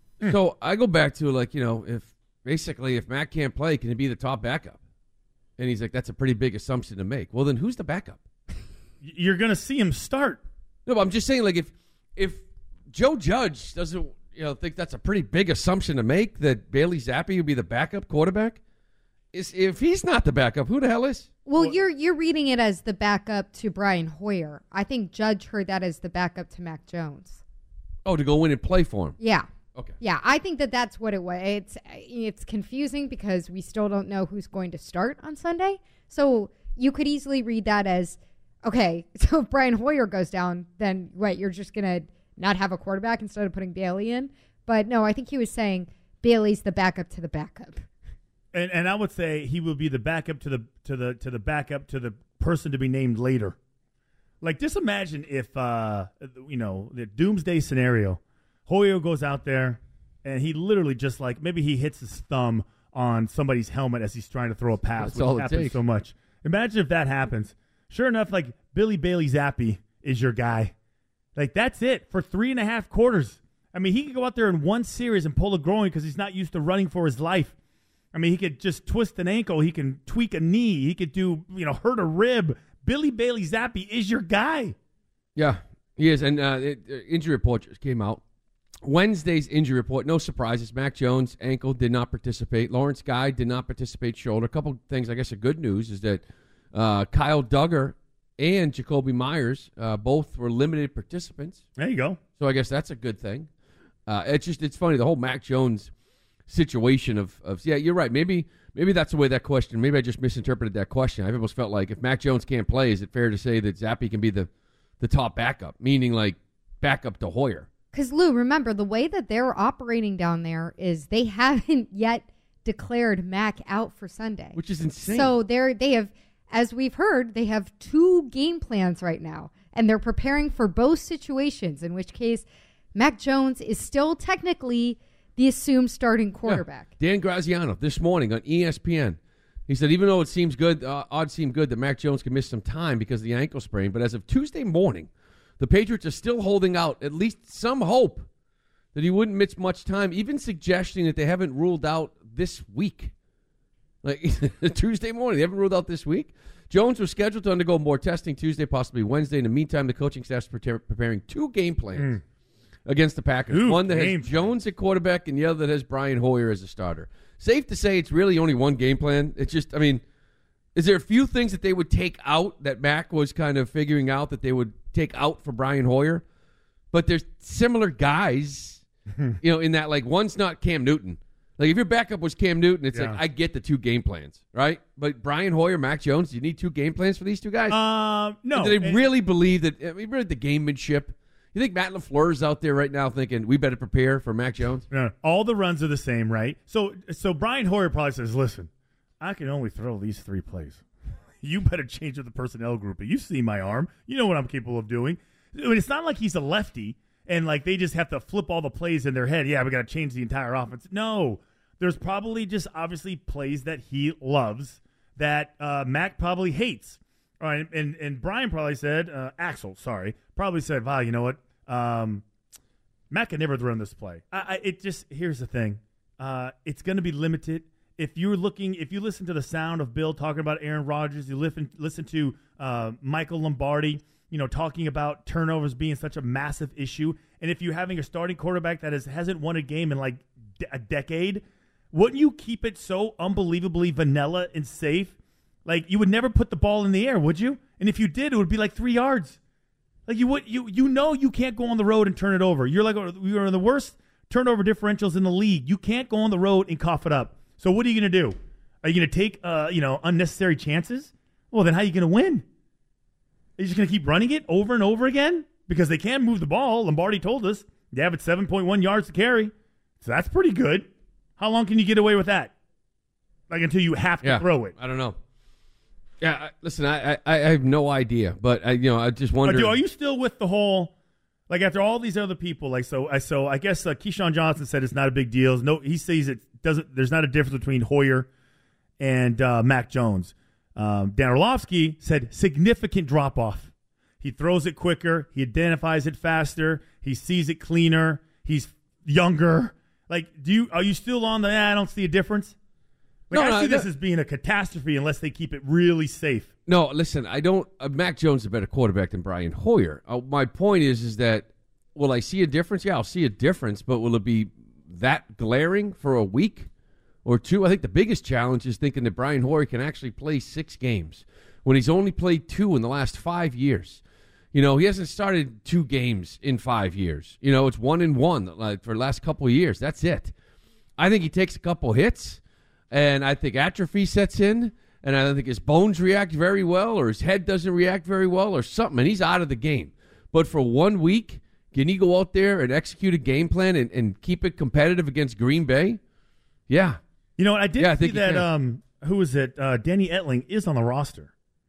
Speaker 7: So I go back to, like, you know, if basically if Mac can't play, can he be the top backup? And he's like, that's a pretty big assumption to make. Well, then who's the backup?
Speaker 8: You're going to see him start.
Speaker 7: No, but I'm just saying, like, if if Joe Judge doesn't, you know, think that's a pretty big assumption to make that Bailey Zappi would be the backup quarterback, is if he's not the backup, who the hell is?
Speaker 9: Well, well, you're you're reading it as the backup to Brian Hoyer. I think Judge heard that as the backup to Mac Jones.
Speaker 7: Oh, to go in and play for him.
Speaker 9: Yeah.
Speaker 7: Okay.
Speaker 9: Yeah, I think that that's what it was. It's it's confusing because we still don't know who's going to start on Sunday. So you could easily read that as, okay, so if Brian Hoyer goes down, then what, you're just going to not have a quarterback instead of putting Bailey in? But no, I think he was saying Bailey's the backup to the backup.
Speaker 8: And and I would say he will be the backup to the to the to the backup to the person to be named later. Like, just imagine if uh you know, the doomsday scenario, Hoyer goes out there and he literally just, like, maybe he hits his thumb on somebody's helmet as he's trying to throw a pass,
Speaker 7: That's all
Speaker 8: which
Speaker 7: it
Speaker 8: happens
Speaker 7: takes.
Speaker 8: so much. Imagine if that happens. Sure enough, like, Billy Bailey Zappi is your guy. Like, that's it for three and a half quarters. I mean, he could go out there in one series and pull a groin because he's not used to running for his life. I mean, he could just twist an ankle. He can tweak a knee. He could do, you know, hurt a rib. Billy Bailey Zappi is your guy.
Speaker 7: Yeah, he is. And uh, it, uh, injury report just came out. Wednesday's injury report, no surprises. Mac Jones, ankle, did not participate. Lawrence Guy did not participate, shoulder. A couple things, I guess, of good news is that uh, Kyle Duggar and Jacoby Myers uh, both were limited participants.
Speaker 8: There you go.
Speaker 7: So I guess that's a good thing. Uh, it's just, it's funny, the whole Mac Jones situation of, of, yeah, you're right. Maybe maybe that's the way that question, maybe I just misinterpreted that question. I almost felt like if Mac Jones can't play, is it fair to say that Zappe can be the, the top backup, meaning like backup to Hoyer?
Speaker 9: Because, Lou, remember, the way that they're operating down there is they haven't yet declared Mac out for Sunday.
Speaker 7: Which is insane.
Speaker 9: So they're, they have, as we've heard, they have two game plans right now. And they're preparing for both situations, in which case Mac Jones is still technically the assumed starting quarterback.
Speaker 7: Yeah. Dan Graziano, this morning on E S P N, he said, even though it seems good, uh, odds seem good that Mac Jones could miss some time because of the ankle sprain, but as of Tuesday morning, the Patriots are still holding out at least some hope that he wouldn't miss much time, even suggesting that they haven't ruled out this week. Like Tuesday morning, they haven't ruled out this week. Jones was scheduled to undergo more testing Tuesday, possibly Wednesday. In the meantime, the coaching staff is pre- preparing two game plans mm. against the Packers.
Speaker 8: Ooh,
Speaker 7: one that has
Speaker 8: plan.
Speaker 7: Jones at quarterback and the other that has Brian Hoyer as a starter. Safe to say it's really only one game plan. It's just, I mean, is there a few things that they would take out that Mac was kind of figuring out that they would take out for Brian Hoyer? But there's similar guys, you know, in that, like, one's not Cam Newton. Like, if your backup was Cam Newton, it's
Speaker 8: Yeah.
Speaker 7: like, I get the two game plans, right? But Brian Hoyer, Mac Jones, do you need two game plans for these two guys?
Speaker 8: Um, no.
Speaker 7: Do they
Speaker 8: And-
Speaker 7: really believe that, I mean, really the gamemanship? You think Matt LaFleur's out there right now thinking, we better prepare for Mac Jones?
Speaker 8: No, all the runs are the same, right? So, so Brian Hoyer probably says, listen, I can only throw these three plays. You better change up the personnel group. You see my arm. You know what I'm capable of doing. I mean, it's not like he's a lefty and like they just have to flip all the plays in their head. Yeah, we got to change the entire offense. No, there's probably just obviously plays that he loves that uh, Mac probably hates. All right, and, and Brian probably said, uh, Axel, sorry, probably said, wow, you know what? Um, Mac can never run this play. I, I, it just, here's the thing. Uh, it's going to be limited. If you're looking, if you listen to the sound of Bill talking about Aaron Rodgers, you listen, listen to uh, Michael Lombardi, you know, talking about turnovers being such a massive issue. And if you're having a starting quarterback that has, hasn't won a game in like d- a decade, wouldn't you keep it so unbelievably vanilla and safe? Like, you would never put the ball in the air, would you? And if you did, it would be like three yards. Like, you would, you you know you can't go on the road and turn it over. You're like, you're in the worst turnover differentials in the league. You can't go on the road and cough it up. So what are you going to do? Are you going to take, uh, you know, unnecessary chances? Well, then how are you going to win? Are you just going to keep running it over and over again? Because they can move the ball. Lombardi told us they have it seven point one yards to carry. So that's pretty good. How long can you get away with that? Like until you have to
Speaker 7: Yeah,
Speaker 8: throw it.
Speaker 7: I don't know. Yeah, I, listen, I, I I have no idea, but I you know I just wonder.
Speaker 8: Are you, are you still with the whole, like after all these other people, like so I so I guess uh, Keyshawn Johnson said it's not a big deal. No, he says it doesn't. There's not a difference between Hoyer and uh, Mac Jones. Um, Dan Orlovsky said significant drop off. He throws it quicker. He identifies it faster. He sees it cleaner. He's younger. Like, do you are you still on the? Eh, I don't see a difference. Like,
Speaker 7: No,
Speaker 8: I
Speaker 7: no,
Speaker 8: see this
Speaker 7: no.
Speaker 8: as being a catastrophe unless they keep it really safe.
Speaker 7: No, listen, I don't. Uh, Mac Jones is a better quarterback than Brian Hoyer. Uh, my point is, is that will I see a difference? Yeah, I'll see a difference, but will it be that glaring for a week or two? I think the biggest challenge is thinking that Brian Hoyer can actually play six games when he's only played two in the last five years. You know, he hasn't started two games in five years. You know, it's one and one like, for the last couple of years. That's it. I think he takes a couple hits, and I think atrophy sets in, and I think his bones react very well, or his head doesn't react very well, or something, and he's out of the game. But for one week, can he go out there and execute a game plan and, and keep it competitive against Green Bay? Yeah.
Speaker 8: You know, I did
Speaker 7: Yeah, I
Speaker 8: see
Speaker 7: think he
Speaker 8: that.
Speaker 7: can.
Speaker 8: Um, who is it? Uh, Danny Etling is on the roster.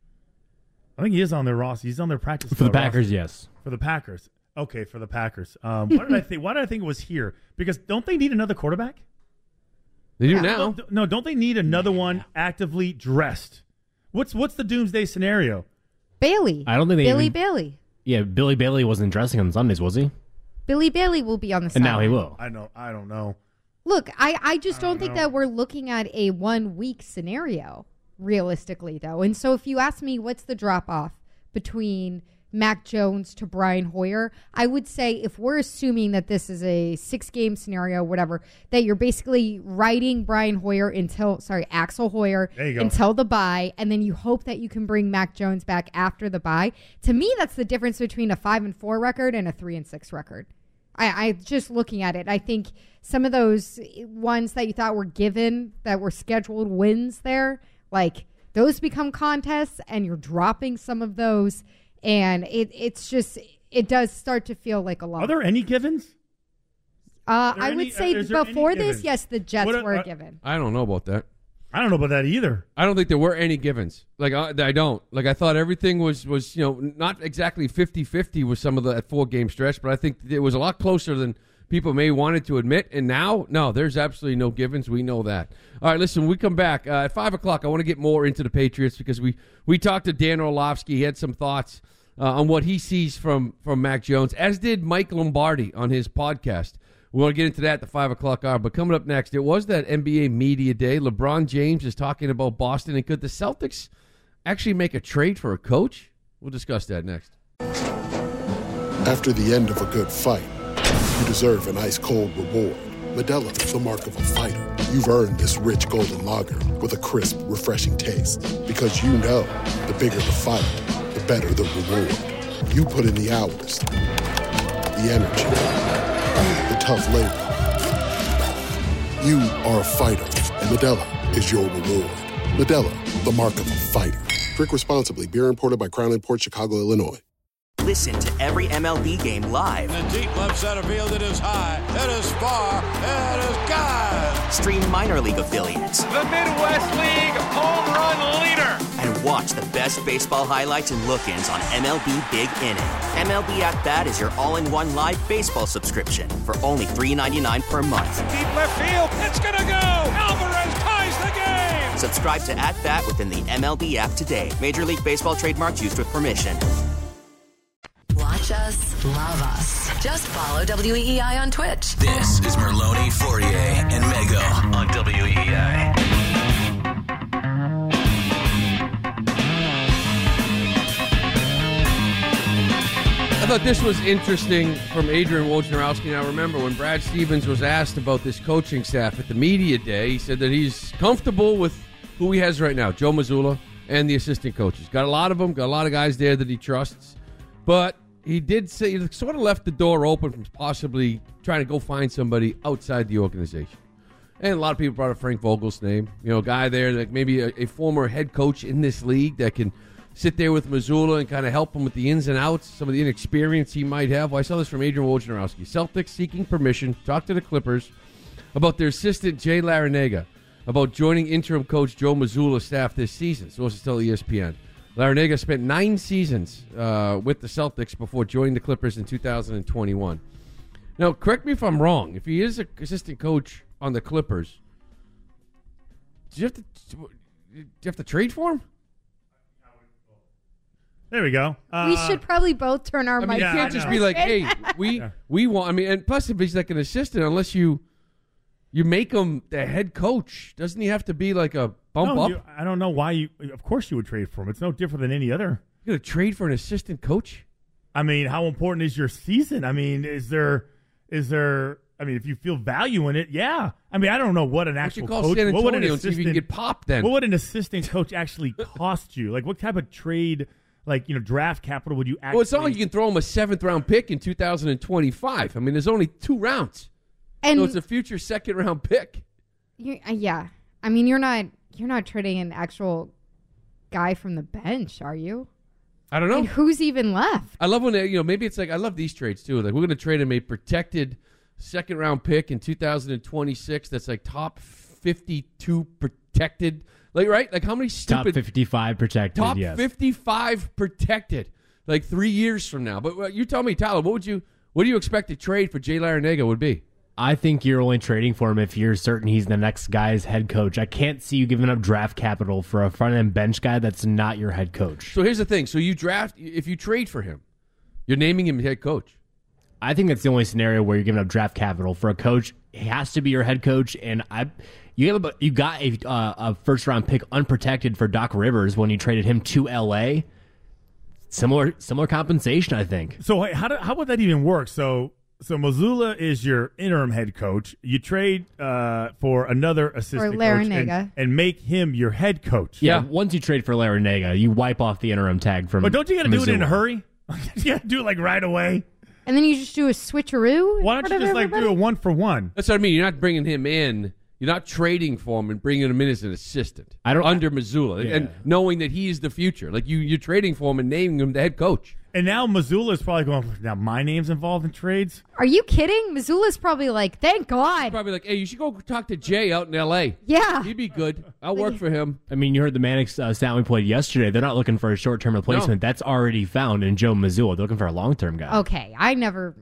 Speaker 8: I think he is on their roster. He's on their practice
Speaker 13: For the
Speaker 8: squad
Speaker 13: Packers,
Speaker 8: roster.
Speaker 13: yes.
Speaker 8: For the Packers. Okay, for the Packers. Um, why did I think? Why did I think it was here? Because don't they need another quarterback?
Speaker 7: They do
Speaker 8: Yeah.
Speaker 7: now.
Speaker 8: No, no, don't they need another one actively dressed? What's what's the doomsday scenario?
Speaker 9: Bailey.
Speaker 13: I don't think they
Speaker 9: Billy
Speaker 13: even-
Speaker 9: Bailey.
Speaker 13: Yeah, Billy Bailey wasn't dressing on Sundays, was he?
Speaker 9: Billy Bailey will be on the side.
Speaker 13: And now he will.
Speaker 8: I know. I don't know.
Speaker 9: Look, I, I just don't, think
Speaker 8: know.
Speaker 9: that we're looking at a one week scenario realistically, though. And so if you ask me what's the drop off between Mac Jones to Brian Hoyer. I would say if we're assuming that this is a six-game scenario, whatever, that you're basically riding Brian Hoyer until, sorry, Axel Hoyer
Speaker 8: There you go.
Speaker 9: until the bye, and then you hope that you can bring Mac Jones back after the bye. To me, that's the difference between a five and four record and a three and six record. I, I just looking at it, I think some of those ones that you thought were given, that were scheduled wins there, like those become contests, and you're dropping some of those. And it, it's just, it does start to feel like a lot.
Speaker 8: Are there any givens?
Speaker 9: Uh,
Speaker 8: there
Speaker 9: I
Speaker 8: any-
Speaker 9: would say
Speaker 8: is there any
Speaker 9: before this,
Speaker 8: givens?
Speaker 9: yes, the Jets
Speaker 8: What are-
Speaker 9: were
Speaker 8: are-
Speaker 9: given.
Speaker 7: I don't know about that.
Speaker 8: I don't know about that either.
Speaker 7: I don't think there were any givens. Like, I, I don't. Like, I thought everything was, was, you know, not exactly fifty-fifty with some of the at four-game stretch, but I think it was a lot closer than people may wanted to admit. And now, no, there's absolutely no givens. We know that. All right, listen, when we come back uh, at five o'clock, I want to get more into the Patriots because we, we talked to Dan Orlovsky. He had some thoughts uh, on what he sees from, from Mac Jones, as did Mike Lombardi on his podcast. We want to get into that at the five o'clock hour. But coming up next, it was that N B A Media Day. LeBron James is talking about Boston. And could the Celtics actually make a trade for a coach? We'll discuss that next.
Speaker 21: After the end of a good fight, you deserve an ice-cold reward. Modelo is the mark of a fighter. You've earned this rich golden lager with a crisp, refreshing taste. Because you know, the bigger the fight, the better the reward. You put in the hours, the energy, the tough labor. You are a fighter, and Modelo is your reward. Modelo, the mark of a fighter. Drink responsibly. Beer imported by Crown Imports, Chicago, Illinois.
Speaker 22: Listen to every M L B game live.
Speaker 23: In the deep left center field, it is high, it is far, it is gone.
Speaker 22: Stream minor league affiliates.
Speaker 23: The Midwest League home run leader.
Speaker 22: And watch the best baseball highlights and look-ins on M L B Big Inning. M L B At Bat is your all-in-one live baseball subscription for only three dollars and ninety-nine cents per month.
Speaker 23: Deep left field, it's gonna go. Alvarez ties the game.
Speaker 22: Subscribe to At Bat within the M L B app today. Major League Baseball trademarks used with permission.
Speaker 24: Watch us, love us. Just follow W E E I on Twitch.
Speaker 16: This is Merlone, Fourier, and Mego on W E E I.
Speaker 7: I thought this was interesting from Adrian Wojnarowski. Now, remember, when Brad Stevens was asked about this coaching staff at the media day, he said that he's comfortable with who he has right now, Joe Mazzulla and the assistant coaches. Got a lot of them, got a lot of guys there that he trusts. But he did say, he sort of left the door open from possibly trying to go find somebody outside the organization. And a lot of people brought up Frank Vogel's name. You know, a guy there, like maybe a, a former head coach in this league that can sit there with Mazzulla and kind of help him with the ins and outs, some of the inexperience he might have. Well, I saw this from Adrian Wojnarowski. Celtics seeking permission, talk to the Clippers about their assistant, Jay Larranaga, about joining interim coach Joe Mazzulla's staff this season. Sources tell E S P N. Larranaga spent nine seasons uh, with the Celtics before joining the Clippers in two thousand twenty-one. Now, correct me if I'm wrong. If he is an assistant coach on the Clippers, do you have to, do you have to trade for him?
Speaker 8: There we go. Uh,
Speaker 9: we should probably both turn our
Speaker 7: I
Speaker 9: mics
Speaker 7: mean, you
Speaker 9: on.
Speaker 7: can't just be like, hey, we
Speaker 8: Yeah.
Speaker 7: we want. I mean, and plus, if he's like an assistant, unless you you make him the head coach, doesn't he have to be like a bump
Speaker 8: no,
Speaker 7: up?
Speaker 8: you- I don't know why you. Of course, you would trade for him. It's no different than any other.
Speaker 7: You're gonna trade for an assistant coach?
Speaker 8: I mean, how important is your season? I mean, is there is there? I mean, if you feel value in it, yeah. I mean, I don't know what an
Speaker 7: Why don't
Speaker 8: actual
Speaker 7: you call
Speaker 8: coach.
Speaker 7: San
Speaker 8: what would an
Speaker 7: Antonio and see if you can
Speaker 8: assistant-
Speaker 7: get popped then?
Speaker 8: What would an assistant coach actually cost you? Like, what type of trade? Like, you know, draft capital would you actually?
Speaker 7: Well, it's not like you can throw him a seventh round pick in two thousand twenty-five. I mean, there's only two rounds,
Speaker 9: And
Speaker 7: so it's a future second round pick.
Speaker 9: you, uh, yeah, I mean, you're not you're not trading an actual guy from the bench, are you?
Speaker 7: I don't know.
Speaker 9: And who's even left?
Speaker 7: I love when they, you know, maybe it's like, I love these trades too. Like, we're going to trade him a protected second round pick in two thousand twenty-six that's like top fifty-two protected. Like, right? Like, how many
Speaker 13: Top
Speaker 7: stupid
Speaker 13: fifty-five protected,
Speaker 7: top
Speaker 13: yes.
Speaker 7: fifty-five protected, like three years from now. But uh, you tell me, Tyler, what would you, what do you expect a trade for Jay Larranaga would be?
Speaker 13: I think you're only trading for him if you're certain he's the next guy's head coach. I can't see you giving up draft capital for a front end bench guy that's not your head coach.
Speaker 7: So here's the thing. So you draft, if you trade for him, you're naming him head coach.
Speaker 13: I think that's the only scenario where you're giving up draft capital for a coach. He has to be your head coach, and I, you have a, you got a, uh, a first round pick unprotected for Doc Rivers when you traded him to L A. Similar similar compensation, I think.
Speaker 8: So wait, how do, how would that even work? So so Mazzulla is your interim head coach. You trade uh, for another assistant
Speaker 9: Or
Speaker 8: coach and,
Speaker 9: Larinaga.
Speaker 8: and make him your head coach.
Speaker 13: Yeah, once you trade for Larinaga, you wipe off the interim tag from
Speaker 8: But don't you got to do it in a
Speaker 13: Missoula.
Speaker 8: hurry? You got to do it like right away.
Speaker 9: And then you just do a switcheroo?
Speaker 8: Why don't you just like do a one for one?
Speaker 7: That's what I mean. You're not bringing him in. You're not trading for him and bringing him in as an assistant.
Speaker 13: I don't
Speaker 7: under Missoula
Speaker 13: Yeah.
Speaker 7: and knowing that he is the future. Like you, you're trading for him and naming him the head coach.
Speaker 8: And now Missoula is probably going, now my name's involved in trades?
Speaker 9: Are you kidding? Missoula's probably like, thank God.
Speaker 7: Probably like, hey, you should go talk to Jay out in L A.
Speaker 9: Yeah.
Speaker 7: He'd be good. I'll work for him.
Speaker 13: I mean, you heard the Mannix uh, sound we played yesterday. They're not looking for a short-term replacement. That's already found in Joe Missoula. They're looking for a long-term guy.
Speaker 9: Okay, I never.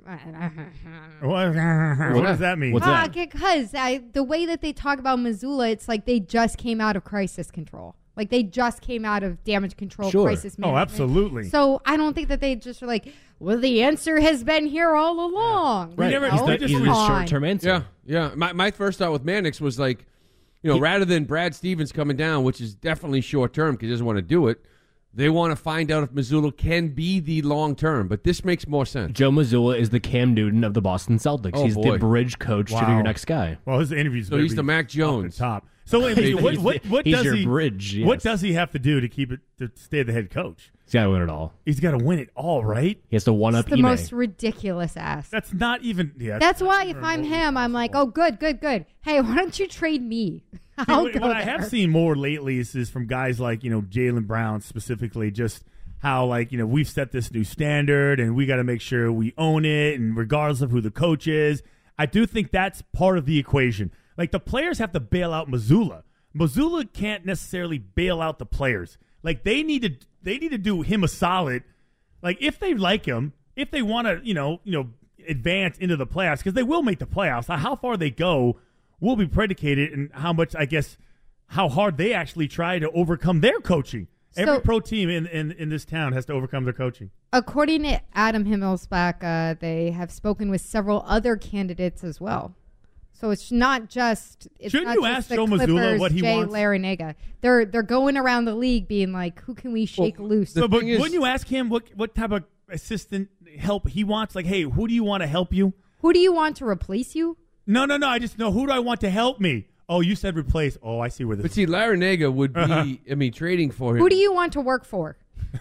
Speaker 8: What, what does that mean?
Speaker 13: What's
Speaker 9: Ah,
Speaker 13: that?
Speaker 9: because I, the way that they talk about Missoula, it's like they just came out of crisis control. Like they just came out of damage control
Speaker 8: Sure.
Speaker 9: crisis
Speaker 8: Oh,
Speaker 9: management.
Speaker 8: absolutely.
Speaker 9: So I don't think that they just are like, well, the answer has been here all along.
Speaker 7: Right.
Speaker 9: You know?
Speaker 7: He's the-
Speaker 9: Come
Speaker 7: he's the
Speaker 9: on.
Speaker 13: short-term answer.
Speaker 7: Yeah, yeah. My my first thought with Mannix was like, you know, rather than Brad Stevens coming down, which is definitely short term because he doesn't want to do it, they want to find out if Missoula can be the long term. But this makes more sense.
Speaker 13: Joe Missoula is the Cam Newton of the Boston Celtics.
Speaker 7: Oh,
Speaker 13: He's
Speaker 7: boy.
Speaker 13: the bridge coach to
Speaker 8: Wow.
Speaker 13: your next guy.
Speaker 8: Well, his interviews.
Speaker 7: So he's the Mac Jones.
Speaker 8: Top. So wait, wait, what, what, what
Speaker 13: He's
Speaker 8: does
Speaker 13: your
Speaker 8: he?
Speaker 13: bridge, yes.
Speaker 8: What does he have to do to keep it to stay the head coach?
Speaker 13: He's got to win it all.
Speaker 8: He's got to win it all, right?
Speaker 13: He has to one up
Speaker 9: It's the
Speaker 13: Ime.
Speaker 9: most ridiculous ass.
Speaker 8: That's not even. Yeah.
Speaker 9: That's why if I'm him, I'm like, oh, good, good, good. Hey, why don't you trade me?
Speaker 8: See,
Speaker 9: I'll
Speaker 8: what
Speaker 9: go
Speaker 8: what I
Speaker 9: there.
Speaker 8: have seen more lately is, is from guys like, you know, Jaylen Brown specifically, just how, like, you know, we've set this new standard and we got to make sure we own it, and regardless of who the coach is. I do think that's part of the equation. Like, the players have to bail out Missoula. Missoula can't necessarily bail out the players. Like, they need to they need to do him a solid. Like, if they like him, if they want to, you know, you know, advance into the playoffs, because they will make the playoffs. How far they go will be predicated in how much, I guess, how hard they actually try to overcome their coaching. Every
Speaker 9: So-
Speaker 8: pro team in, in, in this town has to overcome their coaching.
Speaker 9: According to Adam Himmelsbach, uh, they have spoken with several other candidates as well. So it's not just. It's
Speaker 8: Shouldn't
Speaker 9: not
Speaker 8: you
Speaker 9: just
Speaker 8: ask
Speaker 9: the
Speaker 8: Joe Mazzulla
Speaker 9: Clippers,
Speaker 8: what he
Speaker 9: Jay
Speaker 8: wants?
Speaker 9: Larinaga. They're they're going around the league being like, who can we shake loose?
Speaker 8: So, but wouldn't you ask him what what type of assistant help he wants? Like, hey, who do you want to help you?
Speaker 9: Who do you want to replace you?
Speaker 8: No, no, no. I just know, who do I want to help me? Oh, you said replace. Oh, I see where this.
Speaker 7: But see, Larinaga would be. I mean, trading for him.
Speaker 9: Who do you want to work for?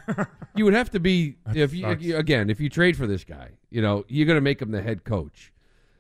Speaker 7: You would have to be if you, if you- again if you trade for this guy, you know, you're going to make him the head coach.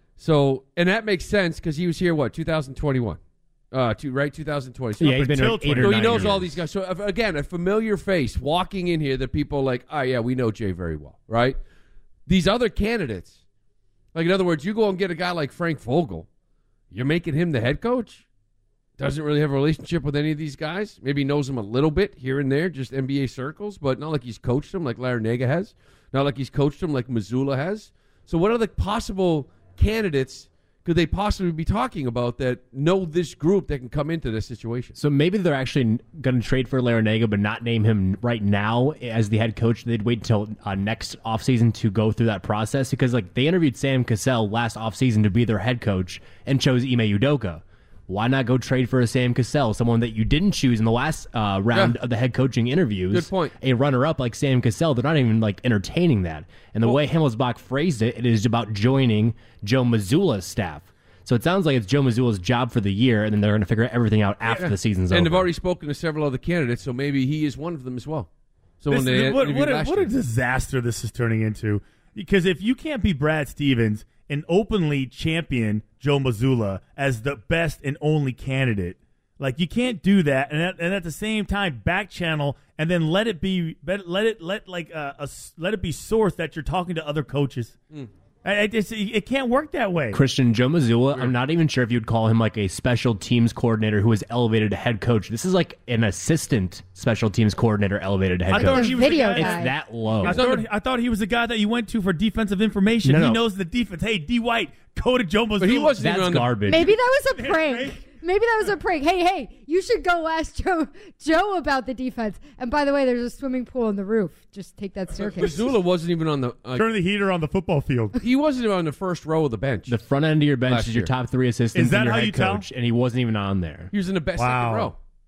Speaker 7: So, and that makes sense because he was here what two thousand twenty-one, uh, to, right two thousand twenty. So
Speaker 13: Yeah, he's been here like eight or
Speaker 7: So he
Speaker 13: nine
Speaker 7: knows
Speaker 13: years.
Speaker 7: all these guys. So if, again, a familiar face walking in here that people are like, oh yeah, we know Jay very well, right? These other candidates, like in other words, you go and get a guy like Frank Vogel, you're making him the head coach. Doesn't really have a relationship with any of these guys. Maybe knows them a little bit here and there, just N B A circles, but not like he's coached them like Larinaga has. Not like he's coached them like Missoula has. So what are the possible candidates could they possibly be talking about that know this group that can come into this situation?
Speaker 13: So maybe they're actually going to trade for Larinaga, but not name him right now as the head coach. They'd wait until uh, next offseason to go through that process because, like, they interviewed Sam Cassell last offseason to be their head coach and chose Ime Udoka. Why not go trade for a Sam Cassell, someone that you didn't choose in the last uh, round
Speaker 7: Yeah.
Speaker 13: of the head coaching interviews?
Speaker 7: Good point.
Speaker 13: A runner-up like Sam Cassell, they're not even like entertaining that. And the way Himmelsbach phrased it, it is about joining Joe Mazzulla's staff. So it sounds like it's Joe Mazzulla's job for the year, and then they're going to figure everything out after
Speaker 7: Yeah.
Speaker 13: the season's
Speaker 7: and
Speaker 13: over.
Speaker 7: they've already spoken to several other candidates, so maybe he is one of them as well. So when
Speaker 8: This-
Speaker 7: they
Speaker 8: what,
Speaker 7: interviewed
Speaker 8: what, a,
Speaker 7: last
Speaker 8: what a
Speaker 7: year.
Speaker 8: disaster this is turning into. Because if you can't be Brad Stevens and openly champion Joe Mazzulla as the best and only candidate, like you can't do that, and at, and at the same time back channel and then let it be let it let like a, a let it be sourced that you're talking to other coaches.
Speaker 7: Mm.
Speaker 8: I, I just, it can't work that way.
Speaker 13: Christian, Joe Mazzulla, I'm not even sure if you'd call him like a special teams coordinator who was elevated to head coach. This is like an assistant special teams coordinator elevated to head
Speaker 8: I
Speaker 13: coach.
Speaker 8: thought he was the guy-
Speaker 13: It's that low.
Speaker 8: I thought, I thought he was the guy that you went to for defensive information.
Speaker 13: No,
Speaker 8: He
Speaker 13: no.
Speaker 8: knows the defense. Hey, D. White, go to Joe Mazzulla.
Speaker 7: But he wasn't
Speaker 13: That's
Speaker 7: even on the-
Speaker 13: garbage.
Speaker 9: Maybe that was a prank. Maybe that was a prank. Hey, hey, you should go ask Joe Joe about the defense. And by the way, there's a swimming pool on the roof. Just take that staircase.
Speaker 7: Missoula wasn't even on the uh,
Speaker 8: Turn the heater on the football field.
Speaker 7: He wasn't even on the first row of the bench.
Speaker 13: The front end of your bench
Speaker 7: Last
Speaker 13: is your
Speaker 7: year.
Speaker 13: top three assistants
Speaker 8: Is that
Speaker 13: and your
Speaker 8: how
Speaker 13: head
Speaker 8: you tell?
Speaker 13: coach, and he wasn't even on there.
Speaker 7: He was in the best
Speaker 8: Wow.
Speaker 7: second row.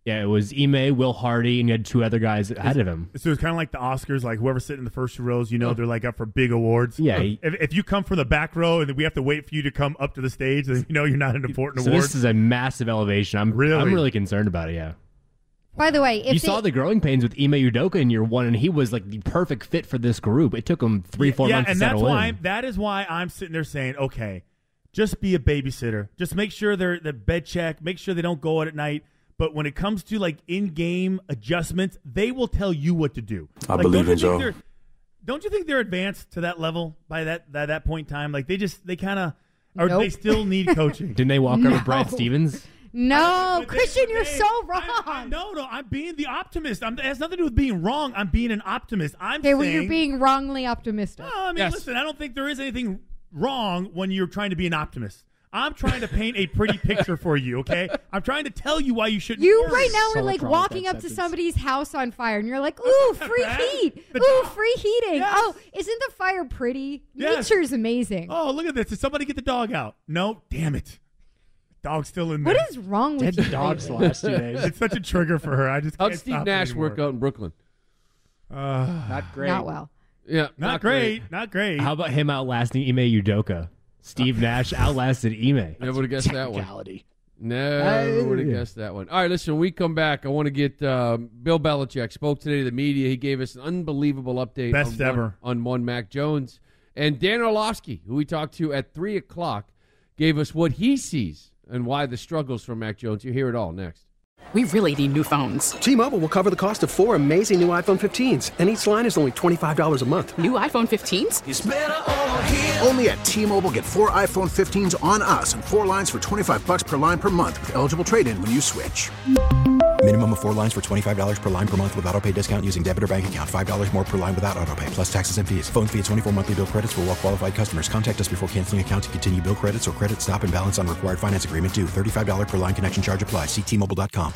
Speaker 13: Yeah, it was Ime, Will Hardy, and you had two other guys ahead of him.
Speaker 8: So it's kind of like the Oscars, like whoever's sitting in the first two rows, you know, they're like up for big awards.
Speaker 13: Yeah.
Speaker 8: If, if you come from the back row and we have to wait for you to come up to the stage, then you know you're not an important
Speaker 13: So
Speaker 8: award.
Speaker 13: this is a massive elevation. I'm
Speaker 8: Really?
Speaker 13: I'm really concerned about it, yeah.
Speaker 9: By the way, if
Speaker 13: you
Speaker 9: they,
Speaker 13: saw the growing pains with Ime Udoka in year one, and he was like the perfect fit for this group. It took him three, four
Speaker 8: yeah,
Speaker 13: months
Speaker 8: and
Speaker 13: to
Speaker 8: that's
Speaker 13: settle
Speaker 8: why
Speaker 13: in.
Speaker 8: I'm, that is why I'm sitting there saying, okay, just be a babysitter. Just make sure they're the bed check. Make sure they don't go out at night. But when it comes to like in-game adjustments, they will tell you what to do.
Speaker 1: I
Speaker 8: Like,
Speaker 1: believe
Speaker 8: don't you
Speaker 1: in
Speaker 8: think
Speaker 1: Joe.
Speaker 8: they're- Don't you think they're advanced to that level by that that, that point in time? Like they just they kind of or
Speaker 9: Nope.
Speaker 8: they still need coaching.
Speaker 13: Didn't they walk
Speaker 9: No.
Speaker 13: over Brad Stevens?
Speaker 9: no, Christian, you're so wrong.
Speaker 8: I, no, no, I'm being the optimist. I'm, it has nothing to do with being wrong. I'm being an optimist. I'm
Speaker 9: Okay, well,
Speaker 8: saying,
Speaker 9: you're being wrongly optimistic.
Speaker 8: No, I mean, listen, I don't think there is anything wrong when you're trying to be an optimist. I'm trying to paint a pretty picture for you, okay? I'm trying to tell you why you shouldn't.
Speaker 9: You
Speaker 8: worry.
Speaker 9: right now are like walking up to somebody's house on fire, and you're like, "Ooh, free heat! Ooh, free heating!
Speaker 8: Yes.
Speaker 9: Oh, isn't the fire pretty?
Speaker 8: Yes.
Speaker 9: Nature's amazing."
Speaker 8: Oh, look at this. Did somebody get the dog out? No, damn it. Dog's still in there.
Speaker 9: What is wrong with you?
Speaker 10: dogs the
Speaker 9: lately?
Speaker 10: last two days.
Speaker 8: It's such a trigger for her. I just
Speaker 7: How'd
Speaker 8: can't
Speaker 7: Steve
Speaker 8: stop
Speaker 7: Nash
Speaker 8: anymore.
Speaker 7: work out in Brooklyn?
Speaker 8: Uh,
Speaker 10: Not great.
Speaker 9: Not well.
Speaker 7: Yeah,
Speaker 8: not, great. Not great.
Speaker 13: How about him outlasting Ime Udoka? Steve Nash outlasted Ime.
Speaker 7: Never would have guessed that one.
Speaker 10: Technicality.
Speaker 7: Never would have guessed that one. All right, listen, when we come back, I want to get uh, Bill Belichick spoke today to the media. He gave us an unbelievable update.
Speaker 8: Best
Speaker 7: on
Speaker 8: ever.
Speaker 7: One, on one Mac Jones. And Dan Orlovsky, who we talked to at three o'clock, gave us what he sees and why the struggles for Mac Jones. You hear it all next.
Speaker 3: We really need new phones.
Speaker 4: T-Mobile will cover the cost of four amazing new iPhone fifteens, and each line is only twenty-five dollars a month.
Speaker 3: New iPhone fifteens?
Speaker 5: It's better over here. Only at T-Mobile, get four iPhone fifteens on us and four lines for twenty-five bucks per line per month with eligible trade-in when you switch.
Speaker 6: Minimum of four lines for twenty-five dollars per line per month with autopay discount using debit or bank account. five dollars more per line without autopay, plus taxes and fees. Phone fee at twenty-four monthly bill credits for well-qualified customers. Contact us before canceling account to continue bill credits or credit stop and balance on required finance agreement due. thirty-five dollars per line connection charge applies. See T Mobile dot com.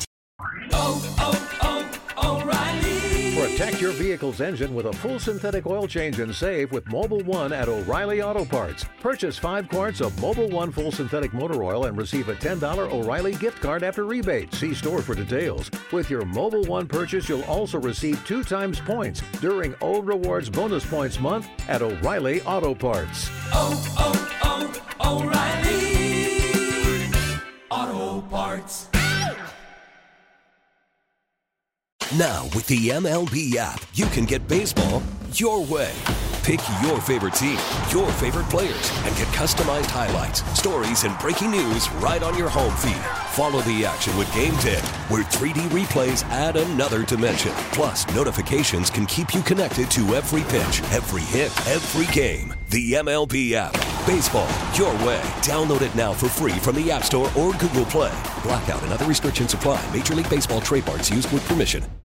Speaker 11: Protect your vehicle's engine with a full synthetic oil change and save with Mobile One at O'Reilly Auto Parts. Purchase five quarts of Mobile One full synthetic motor oil and receive a ten dollars O'Reilly gift card after rebate. See store for details. With your Mobile One purchase, you'll also receive two times points during O Rewards Bonus Points Month at O'Reilly Auto Parts.
Speaker 12: Oh, oh, oh, O'Reilly Auto Parts.
Speaker 16: Now, with the M L B app, you can get baseball your way. Pick your favorite team, your favorite players, and get customized highlights, stories, and breaking news right on your home feed. Follow the action with Game Tip, where three D replays add another dimension. Plus, notifications can keep you connected to every pitch, every hit, every game. The M L B app. Baseball your way. Download it now for free from the App Store or Google Play. Blackout and other restrictions apply. Major League Baseball trademarks used with permission.